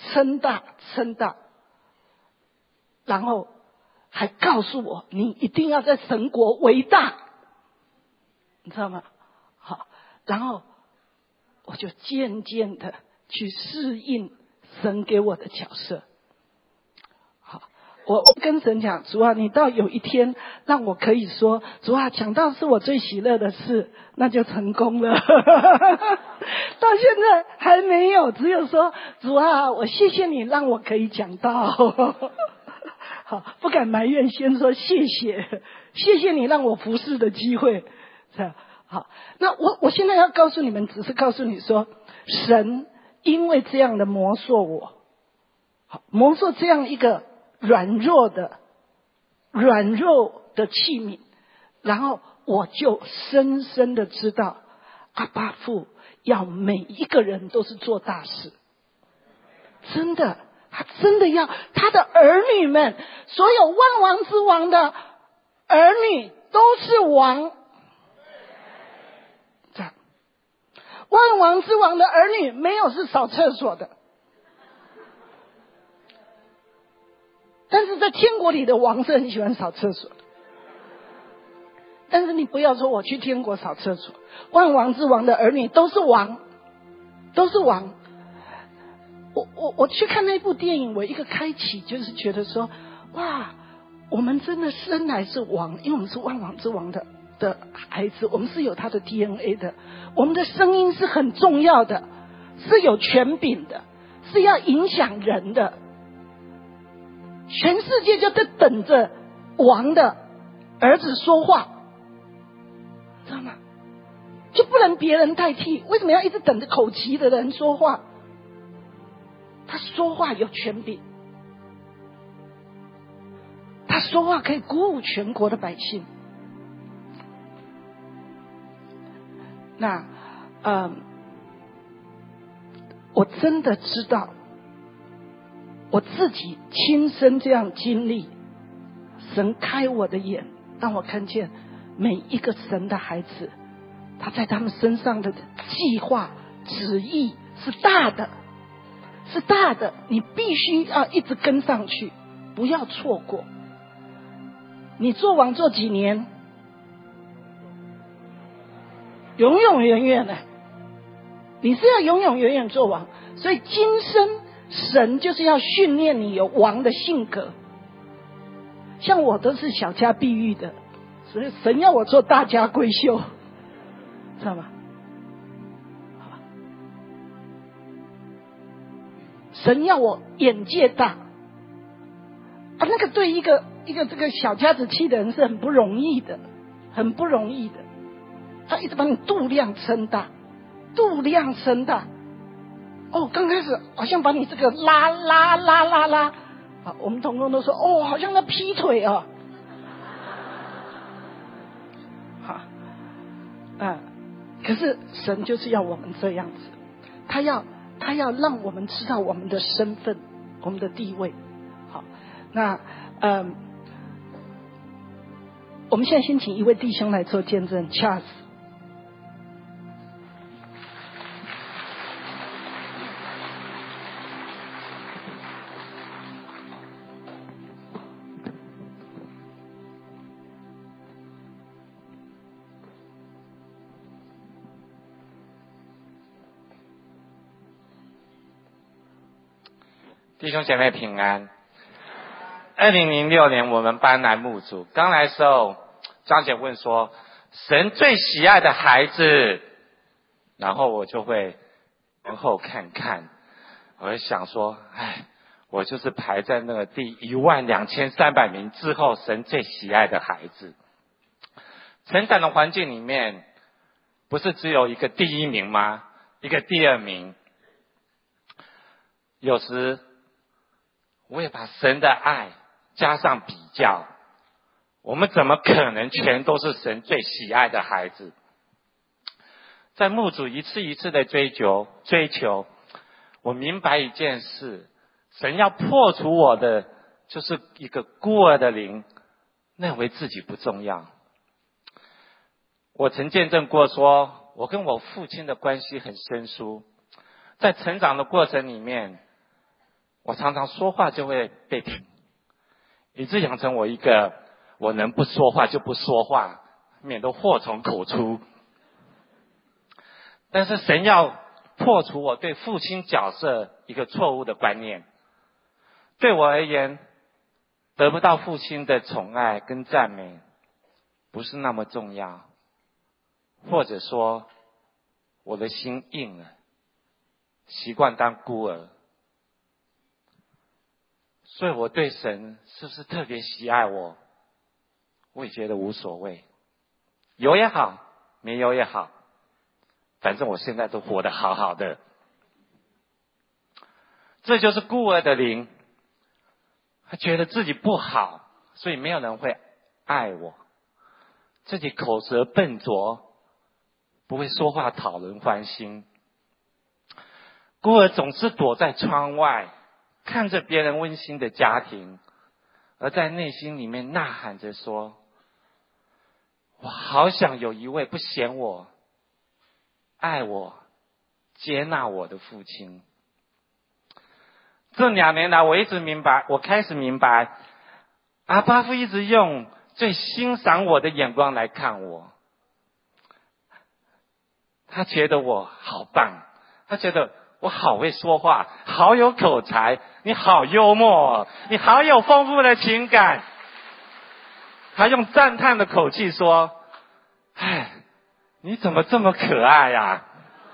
然后还告诉我，你一定要在神国为大，你知道吗？好，然后我就渐渐的去适应神给我的角色。我跟神讲，主啊，你到有一天让我可以说，主啊，讲道是我最喜乐的事，那就成功了。到现在还没有，只有说，主啊，我谢谢你让我可以讲道。好，不敢埋怨，先说谢谢，谢谢你让我服侍的机会。这样好，那我现在要告诉你们，只是告诉你说，神因为这样的磨塑我，好，磨塑这样一个软弱的器皿，然后我就深深的知道，阿爸父要每一个人都是做大事，真的，他真的要他的儿女们，所有万王之王的儿女都是王。这样，万王之王的儿女没有是扫厕所的，但是在天国里的王是很喜欢扫厕所的。但是你不要说我去天国扫厕所，万王之王的儿女都是王，都是王。我去看那部电影，我一个开启就是觉得说，哇，我们真的生来是王，因为我们是万王之王的孩子，我们是有他的 DNA 的，我们的声音是很重要的，是有权柄的，是要影响人的。全世界就在等着王的儿子说话，知道吗？就不能别人代替，为什么要一直等着口疾的人说话？他说话有权柄，他说话可以鼓舞全国的百姓。那我真的知道，我自己亲身这样经历，神开我的眼，让我看见每一个神的孩子，他在他们身上的计划旨意是大的，是大的，你必须要一直跟上去，不要错过。你做王做几年？永永远远的，你是要永永远远做王。所以今生神就是要训练你有王的性格。像我都是小家碧玉的，所以神要我做大家闺秀，知道吗？神要我眼界大啊，那个对一个这个小家子气的人是很不容易的，很不容易的。他一直把你度量撑大，度量撑大。哦，刚开始好像把你这个拉，啊，我们同工都说，哦，好像在劈腿啊。好，可是神就是要我们这样子，他要让我们知道我们的身份，我们的地位。好，那我们现在先请一位弟兄来做见证 ，Charles。 弟兄姐妹平安。2006年我们搬来牧主，刚来的时候，张姐问说：“神最喜爱的孩子。”然后我就会往后看看，我会想说：“哎，我就是排在那个第12300名之后，神最喜爱的孩子。”成长的环境里面，不是只有一个第一名吗？一个第二名。有时我也把神的爱加上比较，我们怎么可能全都是神最喜爱的孩子？在牧主一次一次的追求，我明白一件事，神要破除我的就是一个孤儿的灵，认为自己不重要。我曾见证过说，我跟我父亲的关系很生疏，在成长的过程里面，我常常说话就会被停，以致养成我一个我能不说话就不说话，免得祸从口出。但是神要破除我对父亲角色一个错误的观念。对我而言，得不到父亲的宠爱跟赞美不是那么重要，或者说我的心硬了，习惯当孤儿。所以我对神是不是特别喜爱我也觉得无所谓，有也好， 没有也好，反正我现在都活得好好的。这就是孤儿的灵，他觉得自己不好，所以没有人会爱我，自己口舌笨拙，不会说话讨人欢心。孤儿总是躲在窗外，看着别人温馨的家庭，而在内心里面呐喊着说，我好想有一位不嫌我、爱我、接纳我的父亲。这2年来，我开始明白，阿爸父一直用最欣赏我的眼光来看我。他觉得我好棒，他觉得我好会说话，好有口才，你好幽默，你好有丰富的情感。他用赞叹的口气说，哎，你怎么这么可爱呀？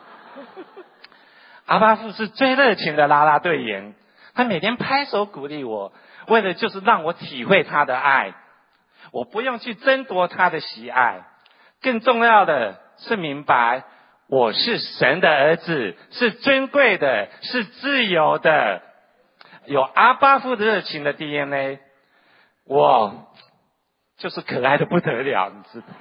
阿爸父是最热情的啦啦队员，他每天拍手鼓励我，为的就是让我体会他的爱。我不用去争夺他的喜爱，更重要的是明白我是神的儿子，是尊贵的，是自由的，有阿爸父的热情的 DNA， 我就是可爱的不得了，你知道。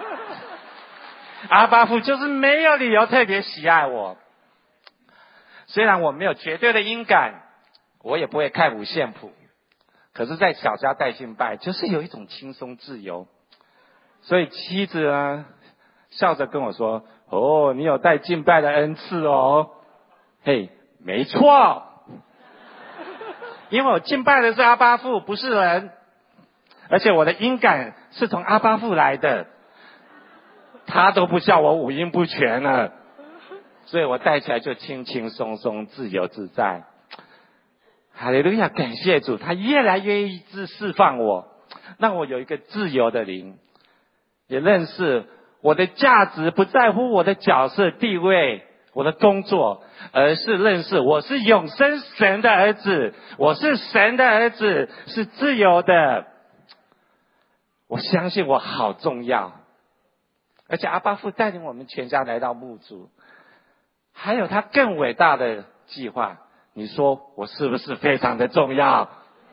阿爸父就是没有理由特别喜爱我。虽然我没有绝对的音感，我也不会看五线谱，可是在小家带敬拜就是有一种轻松自由。所以妻子呢笑着跟我说，哦，你有带敬拜的恩赐哦。嘿，没错，因为我敬拜的是阿爸父，不是人，而且我的音感是从阿爸父来的，他都不叫我五音不全了，所以我带起来就轻轻松松，自由自在。哈利路亚，感谢主，他越来越一直释放我，让我有一个自由的灵，也认识我的价值不在乎我的角色地位，我的工作，而是认识我是永生神的儿子，我是神的儿子，是自由的。我相信我好重要，而且阿爸父带领我们全家来到牧主，还有他更伟大的计划，你说我是不是非常的重要？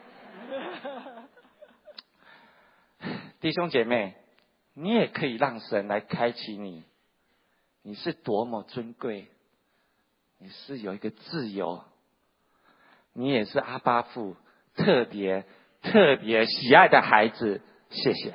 弟兄姐妹，你也可以让神来开启你，你是多么尊贵，你是有一个自由，你也是阿爸父特别喜爱的孩子。谢谢。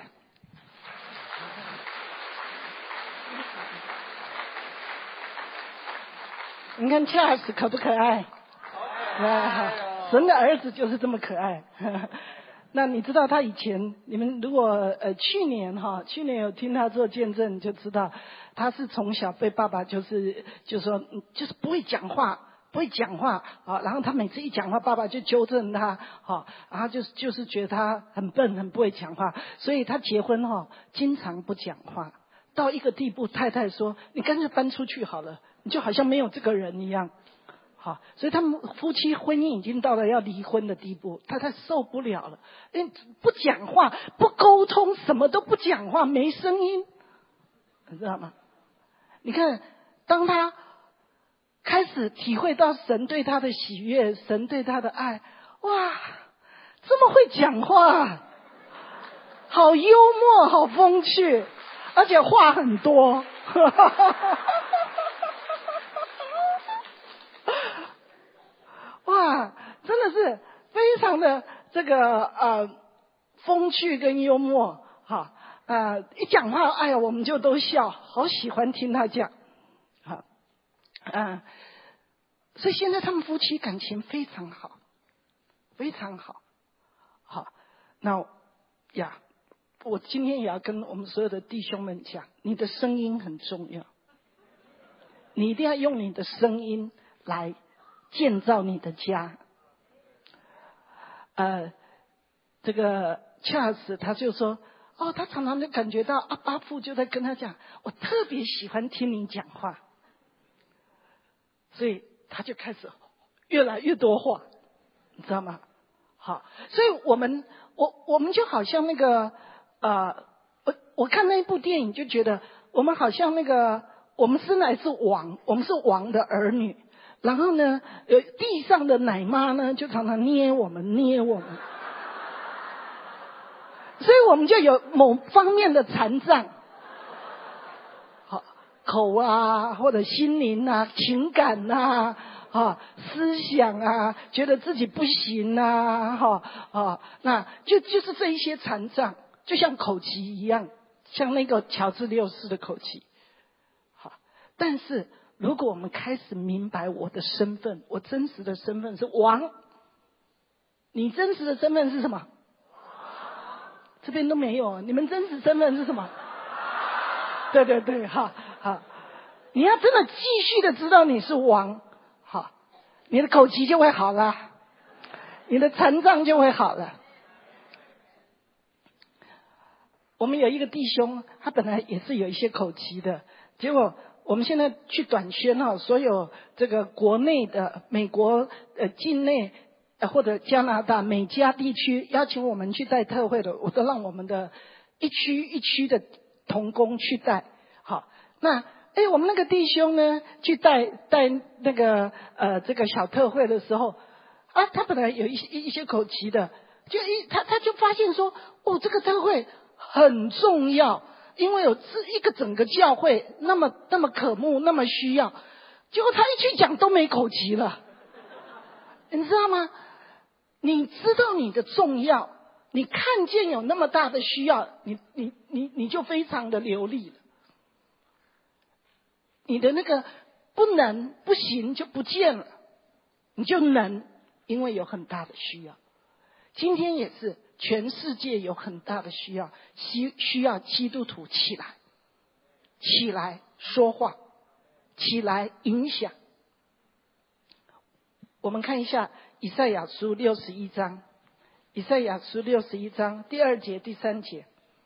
你看恰尔斯可不可爱？神的儿子就是这么可爱。那你知道他以前，你们如果去年有听他做见证，就知道他是从小被爸爸就是不会讲话啊，然后他每次一讲话，爸爸就纠正他，然后就是觉得他很笨，很不会讲话，所以他结婚经常不讲话，到一个地步，太太说你干脆搬出去好了，你就好像没有这个人一样。好，所以他们夫妻婚姻已经到了要离婚的地步，太太受不了了，不讲话，不沟通，什么都不讲话，没声音，你知道吗？你看，当他开始体会到神对他的喜悦，神对他的爱，哇，这么会讲话，好幽默，好风趣，而且话很多。哇，真的是非常的这个风趣跟幽默哈，一讲话哎呀我们就都笑，好喜欢听他讲，好，所以现在他们夫妻感情非常好，非常好，好，那呀，我今天也要跟我们所有的弟兄们讲，你的声音很重要，你一定要用你的声音来建造你的家。这个恰尔斯他就说，他常常就感觉到阿爸父就在跟他讲，我特别喜欢听你讲话，所以他就开始越来越多话，你知道吗？好，所以我们就好像那个我看那一部电影就觉得， 我们好像我们生来是王，我们是王的儿女。然后呢，地上的奶妈呢，就常常捏我们，所以我们就有某方面的残障，好，口啊，或者心灵啊，情感啊，思想啊，觉得自己不行啊，那就是这一些残障，就像口疾一样，像那个乔治六世的口疾。好，但是如果我们开始明白我的身份，我真实的身份是王，你真实的身份是什么？这边都没有，你们真实身份是什么？对，好，你要真的继续的知道你是王，好，你的口疾就会好了，你的残障就会好了。我们有一个弟兄，他本来也是有一些口疾的，结果我们现在去短宣所有这个国内的美国境内或者加拿大美加地区邀请我们去带特会的，我都让我们的一区一区的同工去带。好，那我们那个弟兄呢，去带那个这个小特会的时候啊，他本来有一些口疾的，他就发现说，这个特会很重要，因为有一个整个教会那么渴慕，那么需要。结果他一去讲都没口疾了，你知道吗？你知道你的重要，你看见有那么大的需要，你就非常的流利了。你的那个不能不行就不见了，你就能，因为有很大的需要。今天也是全世界有很大的需要，需要基督徒起来说话，起来影响。我们看一下以赛亚书61章，以赛亚书61章第2节第3节。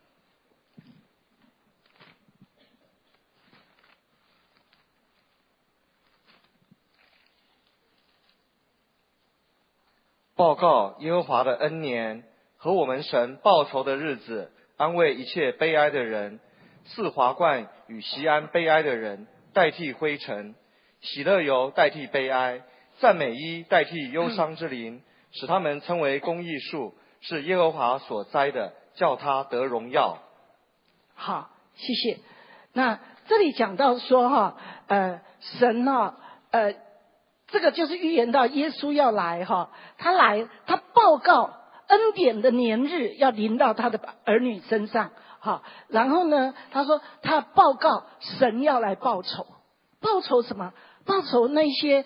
报告耶和华的恩年和我们神报仇的日子，安慰一切悲哀的人，赐华冠与锡安悲哀的人，代替灰尘，喜乐油代替悲哀，赞美衣代替忧伤之灵，使他们称为公义树，是耶和华所栽的，叫他得荣耀。 好，谢谢。那这里讲到说神这个就是预言到耶稣要来他报告恩典的年日要临到他的儿女身上然后呢他说他报告神要来报仇什么？报仇那些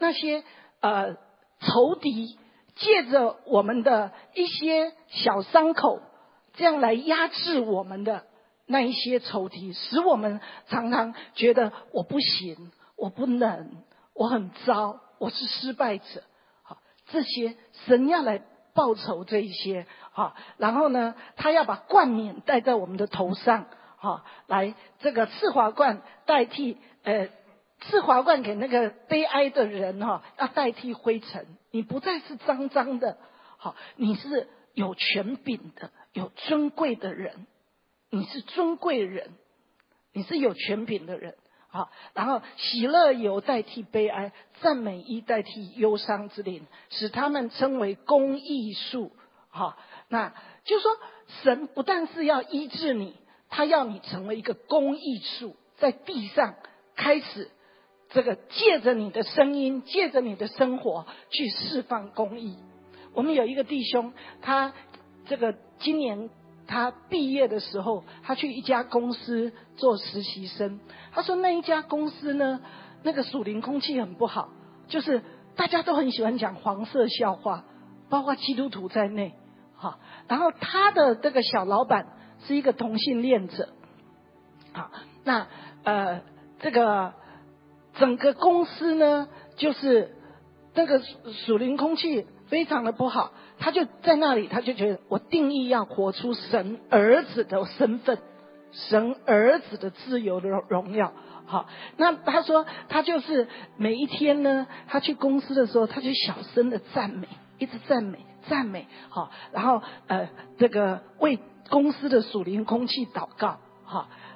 仇敌借着我们的一些小伤口这样来压制我们的那一些仇敌，使我们常常觉得我不行，我不能，我很糟，我是失败者。这些神要来报仇这一些然后呢他要把冠冕戴在我们的头上来这个赐华冠代替赐华冠给那个悲哀的人要代替灰尘，你不再是脏脏的你是有权柄的，有尊贵的人，你是尊贵人，你是有权柄的人然后喜乐油代替悲哀，赞美衣代替忧伤之灵，使他们称为公义树那就是说神不但是要医治你，他要你成为一个公义树，在地上开始这个借着你的声音，借着你的生活去释放公义。我们有一个弟兄，他这个今年他毕业的时候，他去一家公司做实习生。他说那一家公司呢，那个属灵空气很不好，就是大家都很喜欢讲黄色笑话，包括基督徒在内然后他的这个小老板是一个同性恋者那这个整个公司呢，就是那个属灵空气非常的不好，他就在那里，他就觉得我定义要活出神儿子的身份，神儿子的自由的荣耀那他说他就是每一天呢，他去公司的时候，他就小声的赞美，一直赞美然后这个为公司的属灵空气祷告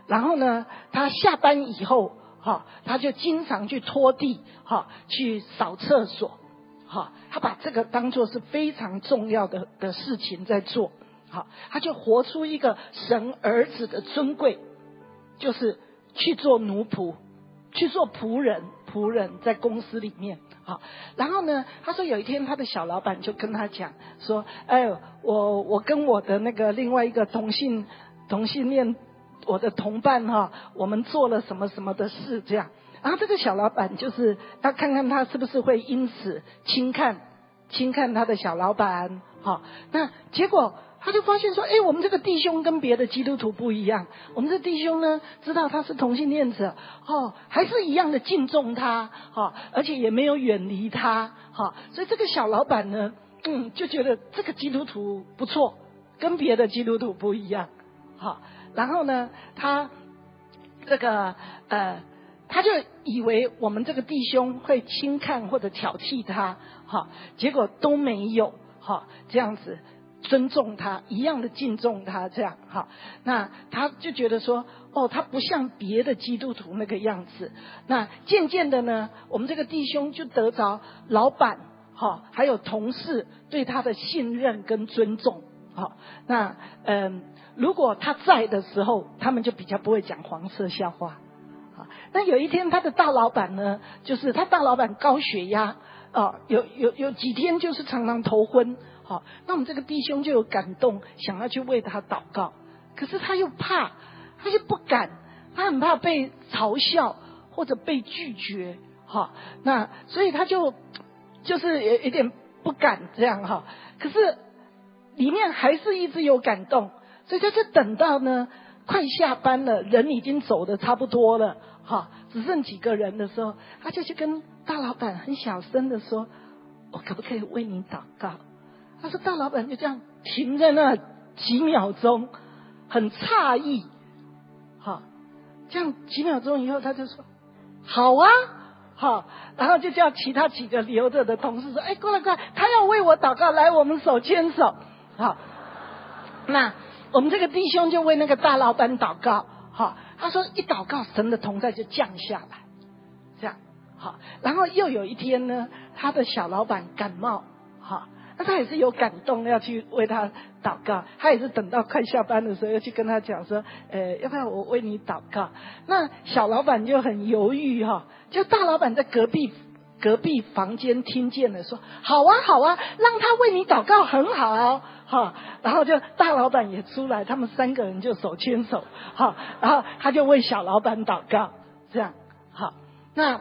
然后呢，他下班以后他就经常去拖地去扫厕所他把这个当作是非常重要的事情在做他就活出一个神儿子的尊贵，就是去做奴仆，去做仆人在公司里面然后呢，他说有一天他的小老板就跟他讲说，我跟我的那个另外一个同性恋我的同伴我们做了什么什么的事这样。然后这个小老板就是要看看他是不是会因此轻看他的小老板那结果他就发现说，我们这个弟兄跟别的基督徒不一样，我们这弟兄呢知道他是同性恋者还是一样的敬重他而且也没有远离他所以这个小老板呢就觉得这个基督徒不错，跟别的基督徒不一样然后呢他这个他就以为我们这个弟兄会轻看或者挑剔他结果都没有这样子尊重他，一样的敬重他这样那他就觉得说他不像别的基督徒那个样子。那渐渐的呢，我们这个弟兄就得着老板还有同事对他的信任跟尊重那如果他在的时候，他们就比较不会讲黄色笑话那有一天他的大老板呢，就是他大老板高血压有几天就是常常头昏那我们这个弟兄就有感动，想要去为他祷告，可是他又怕，他就不敢，他很怕被嘲笑或者被拒绝那所以他就是有点不敢这样可是里面还是一直有感动，所以他就等到呢快下班了，人已经走的差不多了只剩几个人的时候，他就去跟大老板很小声的说，我可不可以为你祷告？他说大老板就这样停在那几秒钟，很诧异这样几秒钟以后他就说好啊然后就叫其他几个留着的同事说，过来他要为我祷告，来我们手牵手那我们这个弟兄就为那个大老板祷告他说一祷告神的同在就降下来这样然后又有一天呢，他的小老板感冒那他也是有感动要去为他祷告，他也是等到快下班的时候要去跟他讲说要不要我为你祷告。那小老板就很犹豫就大老板在隔壁房间听见了说好啊让他为你祷告很好然后就大老板也出来，他们三个人就手牵手然后他就为小老板祷告这样那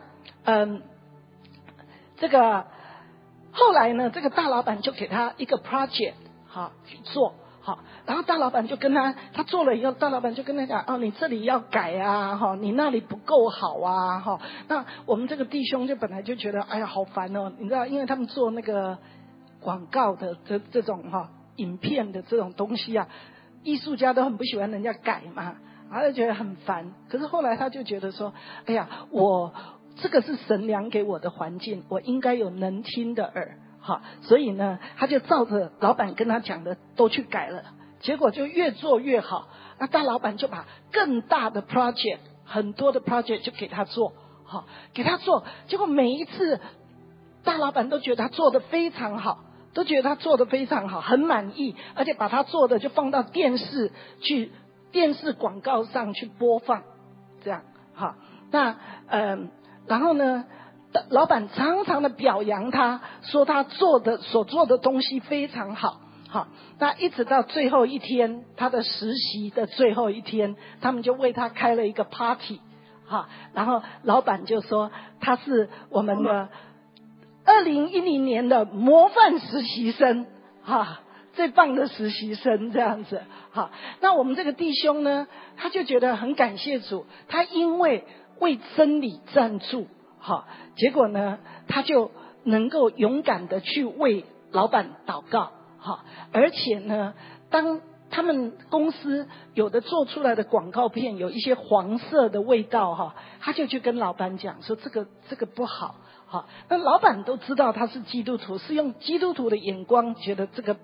这个后来呢，这个大老板就给他一个 project 去做然后大老板就跟他做了以后，大老板就跟他讲你这里要改你那里不够好那我们这个弟兄就本来就觉得哎呀好烦你知道，因为他们做那个广告的这种影片的这种东西艺术家都很不喜欢人家改嘛，他就觉得很烦。可是后来他就觉得说，哎呀，我这个是神良给我的环境，我应该有能听的耳所以呢他就照着老板跟他讲的都去改了，结果就越做越好。那大老板就把更大的 project 很多的 project 就给他做结果每一次大老板都觉得他做得非常好，很满意，而且把他做的就放到电视广告上去播放这样那然后呢老板常常的表扬他，说他所做的东西非常好那一直到最后一天，他的实习的最后一天，他们就为他开了一个 party然后老板就说他是我们的2010年的模范实习生最棒的实习生这样子那我们这个弟兄呢，他就觉得很感谢主，他因为真理站住结果呢他就能够勇敢的去为老板祷告而且呢当他们公司有的做出来的广告片有一些黄色的味道他就去跟老板讲说这个不好那老板都知道他是基督徒，是用基督徒的眼光觉得这个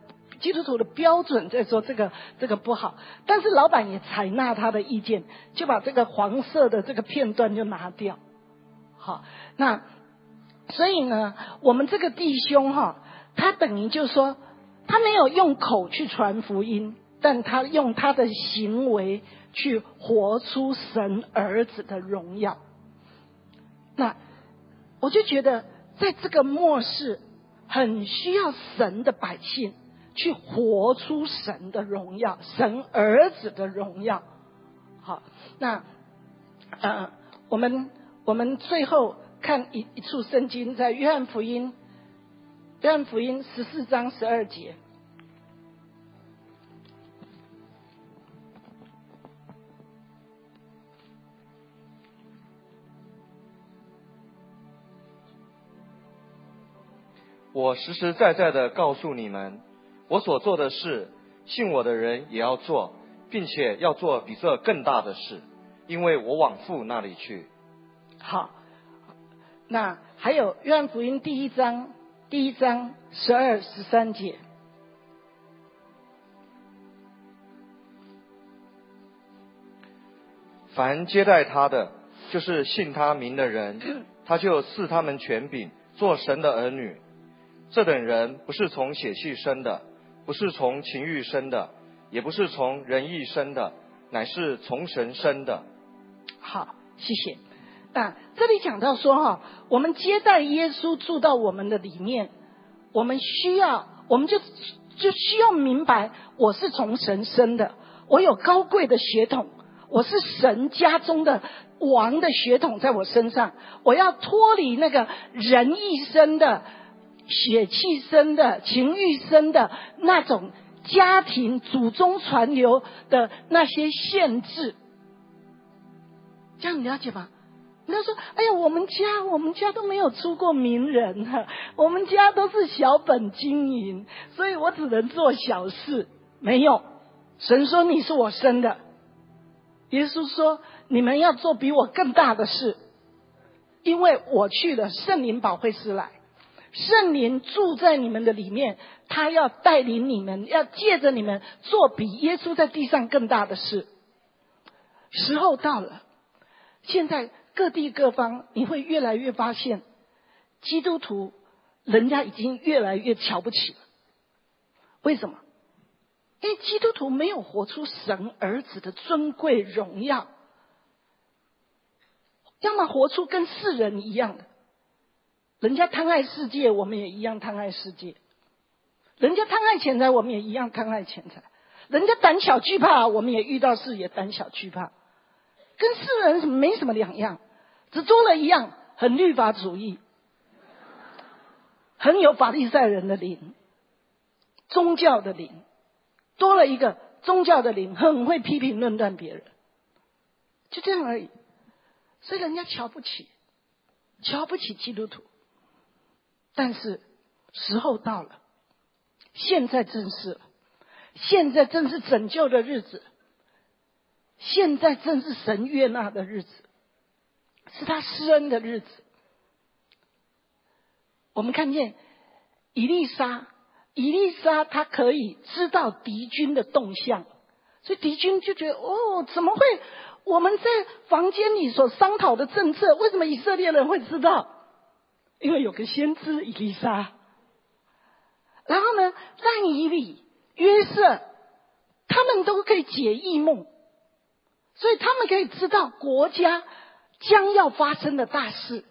基督徒的标准在说这个不好，但是老板也采纳他的意见，就把这个黄色的这个片段就拿掉。好，那所以呢，我们这个弟兄他等于就是说，他没有用口去传福音，但他用他的行为去活出神儿子的荣耀。那我就觉得在这个末世很需要神的百姓去活出神的荣耀，神儿子的荣耀。好，那我们最后看一处圣经，在约翰福音14章12节。 我实实在在的告诉你们，我所做的事，信我的人也要做，并且要做比这更大的事，因为我往父那里去。 好，那还有约翰福音第一章12、13节。 凡接待他的，就是信他名的人，他就赐他们权柄，做神的儿女。这等人不是从血气生的，不是从情欲生的，也不是从人意生的，乃是从神生的。 好，谢谢。那这里讲到说我们接待耶稣住到我们的里面，我们就需要明白，我是从神生的，我有高贵的血统，我是神家中的王的血统在我身上，我要脱离那个人意生的、血气生的、情欲生的那种家庭祖宗传流的那些限制。这样你了解吗？你要说，哎呀，我们家都没有出过名人我们家都是小本经营，所以我只能做小事。没有，神说你是我生的，耶稣说你们要做比我更大的事，因为我去了，圣灵保惠师来，圣灵住在你们的里面，他要带领你们，要借着你们做比耶稣在地上更大的事。时候到了，现在各地各方你会越来越发现，基督徒人家已经越来越瞧不起了。为什么？因为基督徒没有活出神儿子的尊贵荣耀，要么活出跟世人一样的，人家贪爱世界，我们也一样贪爱世界；人家贪爱钱财，我们也一样贪爱钱财；人家胆小惧怕，我们也遇到事也胆小惧怕，跟世人没什么两样，只多了一样，很律法主义，很有法利赛人的灵，宗教的灵，多了一个宗教的灵，很会批评论断别人，就这样而已。所以人家瞧不起基督徒。但是时候到了，现在正是了，现在正是拯救的日子，现在正是神悦纳的日子，是他施恩的日子。我们看见以利沙他可以知道敌军的动向，所以敌军就觉得怎么会我们在房间里所商讨的政策，为什么以色列人会知道？因为有个先知以利沙。然后呢，但以理、约瑟他们都可以解异梦，所以他们可以知道国家将要发生的大事。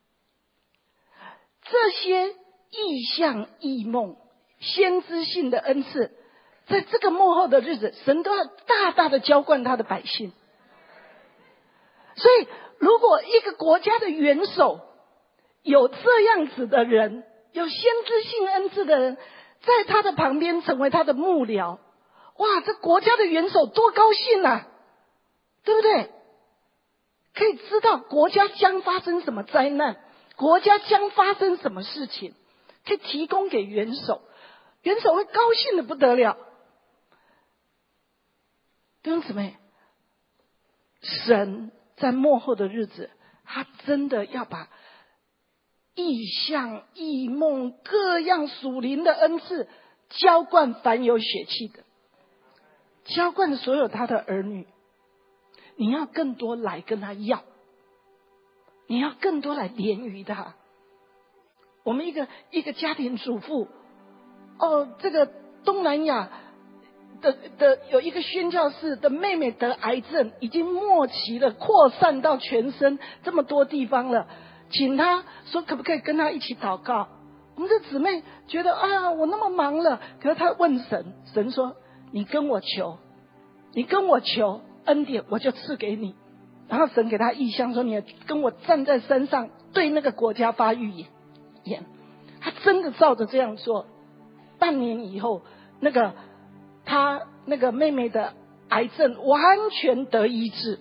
这些异象、异梦、先知性的恩赐，在这个末后的日子，神都要大大的浇灌他的百姓。所以如果一个国家的元首有这样子的人，有先知性恩赐的人在他的旁边成为他的幕僚，哇，这国家的元首多高兴啊，对不对？可以知道国家将发生什么灾难，国家将发生什么事情，可以提供给元首，元首会高兴的不得了。弟兄姊妹，神在末后的日子，他真的要把异象、异梦、各样属灵的恩赐浇灌凡有血气的，浇灌所有他的儿女。你要更多来跟他要，你要更多来怜于他。我们一个家庭主妇，这个东南亚的有一个宣教士的妹妹得癌症，已经末期了，扩散到全身这么多地方了，请他说可不可以跟他一起祷告。我们的姊妹觉得我那么忙了，可是他问神，神说你跟我求恩典，我就赐给你。然后神给他异象说，你跟我站在山上，对那个国家发预言。他真的照着这样做，半年以后，他那个妹妹的癌症完全得医治，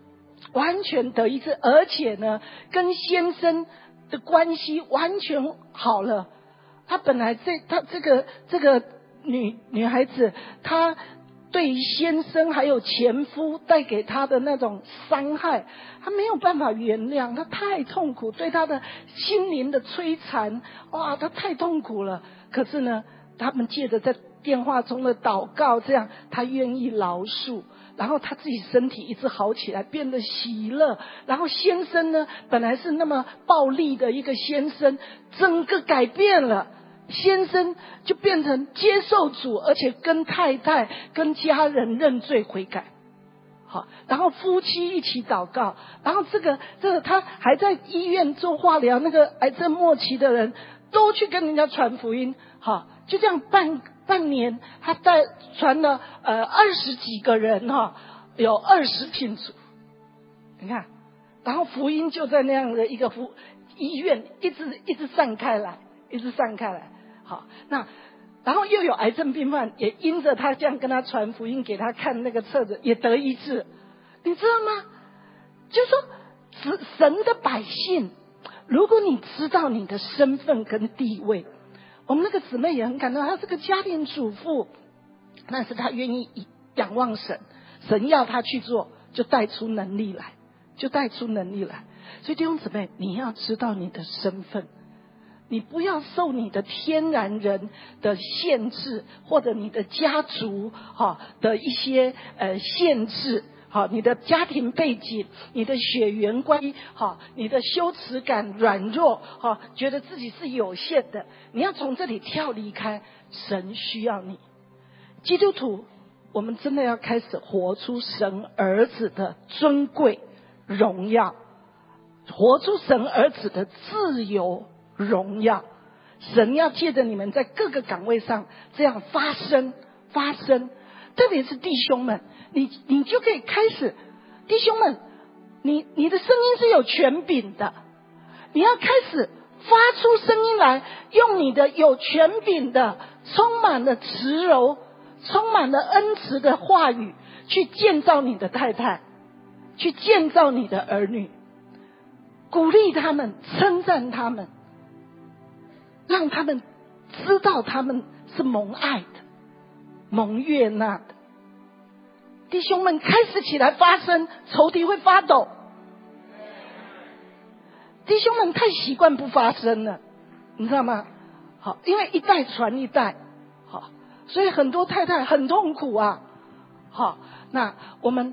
而且呢，跟先生的关系完全好了。他本来他这个女孩子，她对先生还有前夫带给她的那种伤害，她没有办法原谅，她太痛苦，对她的心灵的摧残，她太痛苦了。可是呢，他们借着在电话中的祷告，这样她愿意饶恕，然后她自己身体一直好起来，变得喜乐。然后先生呢，本来是那么暴力的一个先生，整个改变了。先生就变成接受主，而且跟太太跟家人认罪悔改。好，然后夫妻一起祷告，然后这个他还在医院做化疗，那个癌症末期的人都去跟人家传福音。好，就这样半年，他传了20几个人有20信主。你看，然后福音就在那样的一个医院一直散开来。好，那然后又有癌症病患也因着他这样跟他传福音，给他看那个册子，也得医治。你知道吗？就是说神的百姓，如果你知道你的身份跟地位，我们那个姊妹也很感动，她是个家庭主妇，但是她愿意仰望神，神要她去做，就带出能力来。所以弟兄姊妹，你要知道你的身份，你不要受你的天然人的限制，或者你的家族的一些限制，你的家庭背景，你的血缘关系，你的羞耻感、软弱，觉得自己是有限的，你要从这里跳离开。神需要你，基督徒，我们真的要开始活出神儿子的尊贵荣耀，活出神儿子的自由荣耀。神要借着你们在各个岗位上这样发声，特别是弟兄们，你就可以开始，弟兄们，你的声音是有权柄的，你要开始发出声音来，用你的有权柄的、充满了慈柔、充满了恩慈的话语，去建造你的太太，去建造你的儿女，鼓励他们，称赞他们，让他们知道他们是蒙爱的、蒙悦纳的。弟兄们开始起来发声，仇敌会发抖。弟兄们太习惯不发声了，你知道吗？好，因为一代传一代，好，所以很多太太很痛苦啊。好，那我们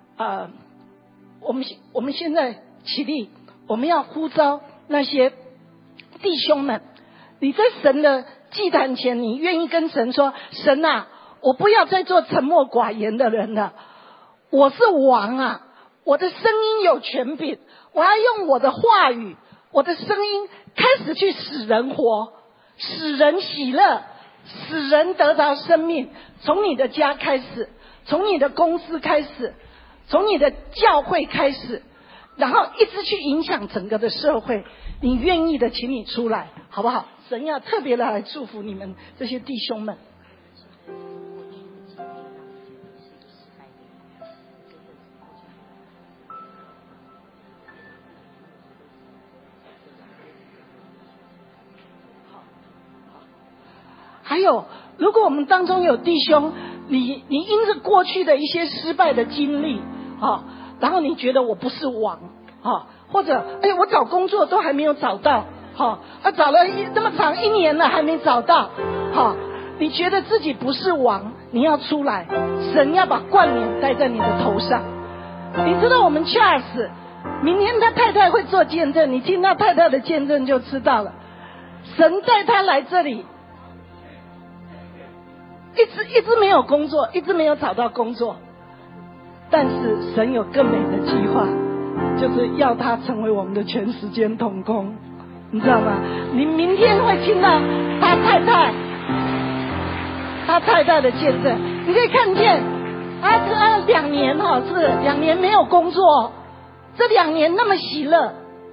现在起立，我们要呼召那些弟兄们，你在神的祭坛前，你愿意跟神说，神啊，我不要再做沉默寡言的人了，我是王啊，我的声音有权柄，我要用我的话语，我的声音开始去使人活，使人喜乐，使人得着生命。从你的家开始，从你的公司开始，从你的教会开始，然后一直去影响整个的社会。你愿意的请你出来好不好？神要特别的来祝福你们这些弟兄们。还有，如果我们当中有弟兄，你因着过去的一些失败的经历然后你觉得我不是王或者我找工作都还没有找到找了那么长1年了还没找到你觉得自己不是王，你要出来，神要把冠冕戴在你的头上。你知道我们 Charles 明天他太太会做见证，你听到太太的见证就知道了。神带他来这里，一直没有工作，一直没有找到工作，但是神有更美的计划，就是要他成为我们的全时间同工，你知道吗？你明天会听到他太太的见证，你可以看见他2年是2年没有工作，这2年那么喜乐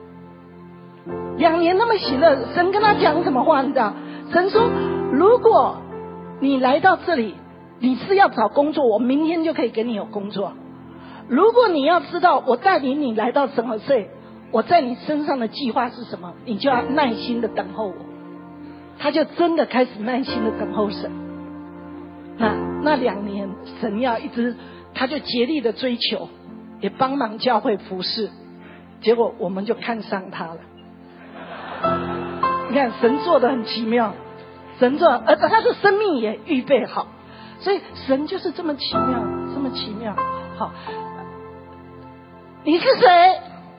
，2年那么喜乐，神跟他讲什么话你知道？神说如果你来到这里，你是要找工作，我明天就可以给你有工作。如果你要知道我带领你来到神和税，我在你身上的计划是什么，你就要耐心的等候我。他就真的开始耐心的等候神。那2年神要一直，他就竭力的追求，也帮忙教会服侍，结果我们就看上他了。你看神做得很奇妙，神做，而他的生命也预备好，所以神就是这么奇妙，这么奇妙。好，你是谁？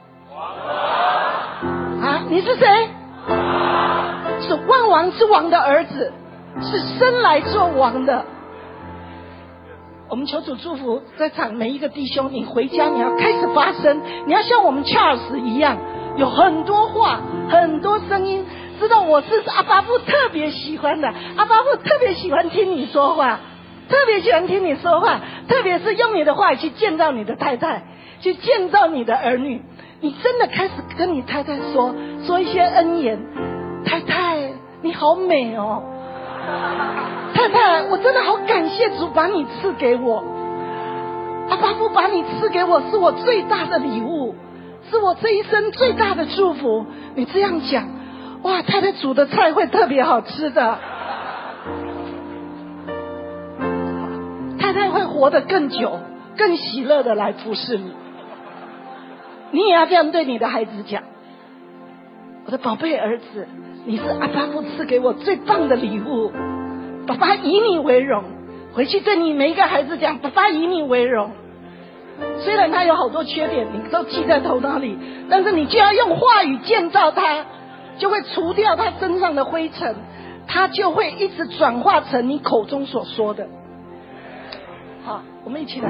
啊，你是谁？是万王之王的儿子，是生来做王的。我们求主祝福在场每一个弟兄，你回家你要开始发声，你要像我们 Charles 一样，有很多话，很多声音，知道我是阿爸父特别喜欢的，阿爸父特别喜欢听你说话，特别喜欢听你说话，特别是用你的话语去建造你的太太，去建造你的儿女。你真的开始跟你太太说一些恩言，太太你好美哦，太太我真的好感谢主把你赐给我，阿爸父把你赐给我是我最大的礼物，是我这一生最大的祝福。你这样讲，哇，太太煮的菜会特别好吃的，太太会活得更久，更喜乐的来服侍你。你也要这样对你的孩子讲，我的宝贝儿子，你是阿爸父赐给我最棒的礼物，爸爸以你为荣。回去对你每一个孩子讲，爸爸以你为荣。虽然他有好多缺点，你都记在头脑里，但是你就要用话语建造他，就会除掉他身上的灰尘，他就会一直转化成你口中所说的。好，我们一起来。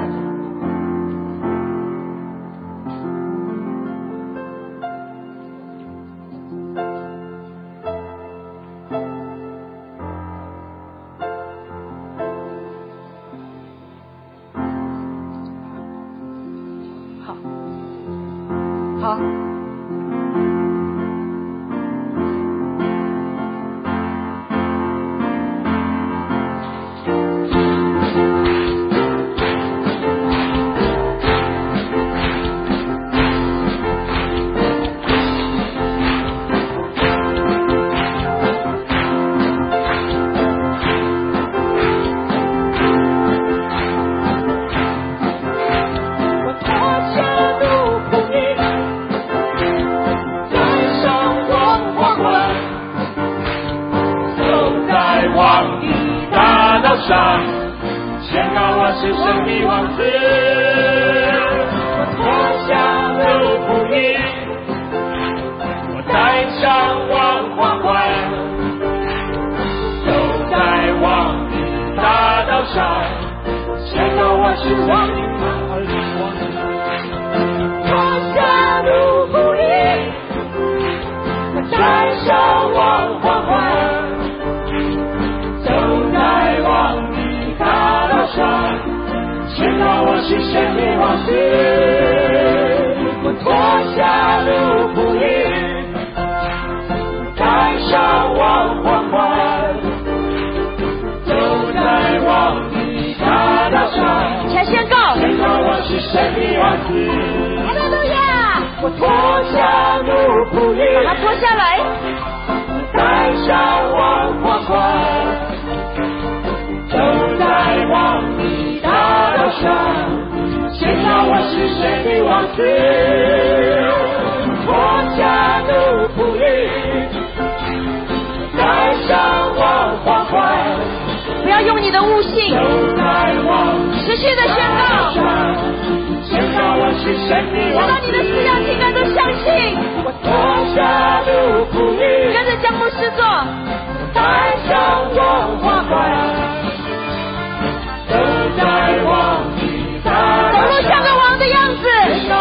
用你的悟性持续的宣告，讲到你的事要听人都相信。跟着江牧师做，走路像个王的样子，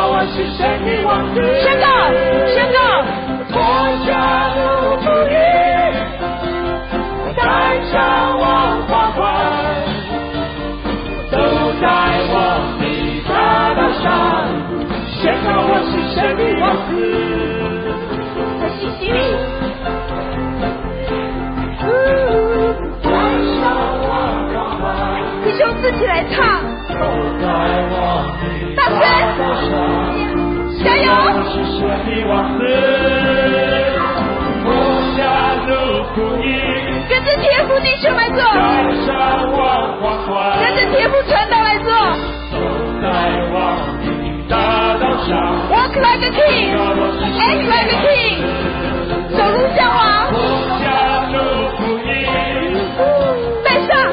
宣告宣告。在信心里，弟兄自己来唱，大声，加油！跟着天父弟兄来做，跟着天父传道来做。Walk like a king, act like a king， 走路像王，带上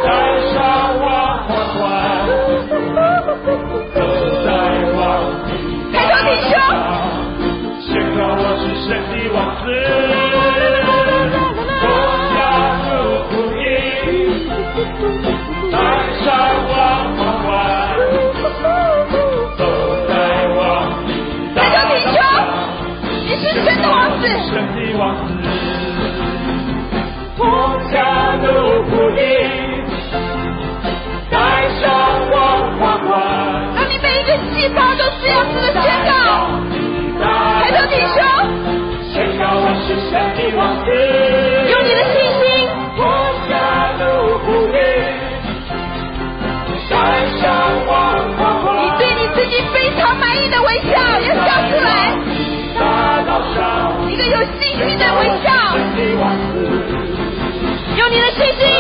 抬头挺胸，宣告我是神的王子。让你每一个细胞都这样子的宣告，抬头挺胸，宣告我是神的王子，用你的信心，你对你自己非常满意的微笑要笑出来，一个有信心的微笑，用你的信心，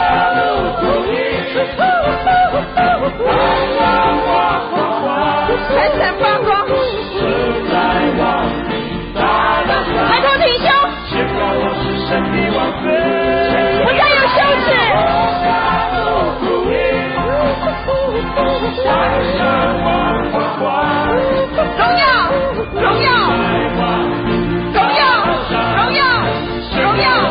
闪闪发光，抬头挺胸，不再有羞耻，荣耀荣耀荣耀荣耀荣耀，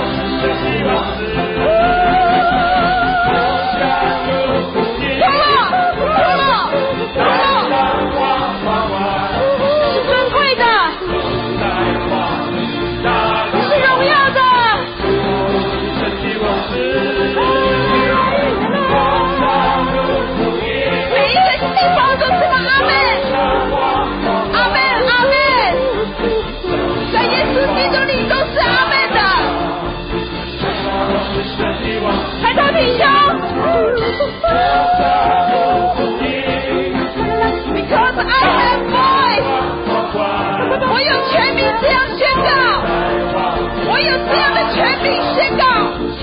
是尊贵的，是荣耀的，每一个细胞都这么阿们阿们阿们，在耶稣基督里都是阿们的，抬头挺胸，Because I have voice， 我有权柄这样宣告，我有这样的权柄宣告。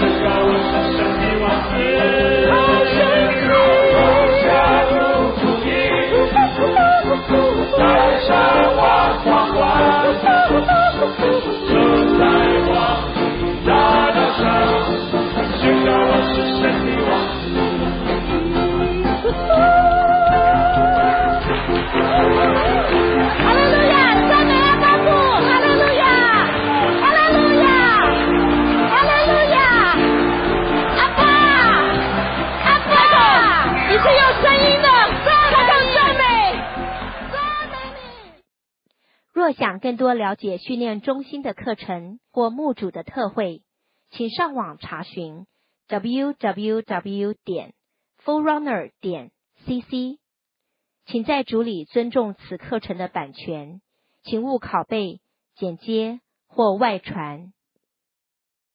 若想更多了解训练中心的课程或牧主的特会，请上网查询 www.forerunner.cc。请在主里尊重此课程的版权，请勿拷贝、剪接或外传。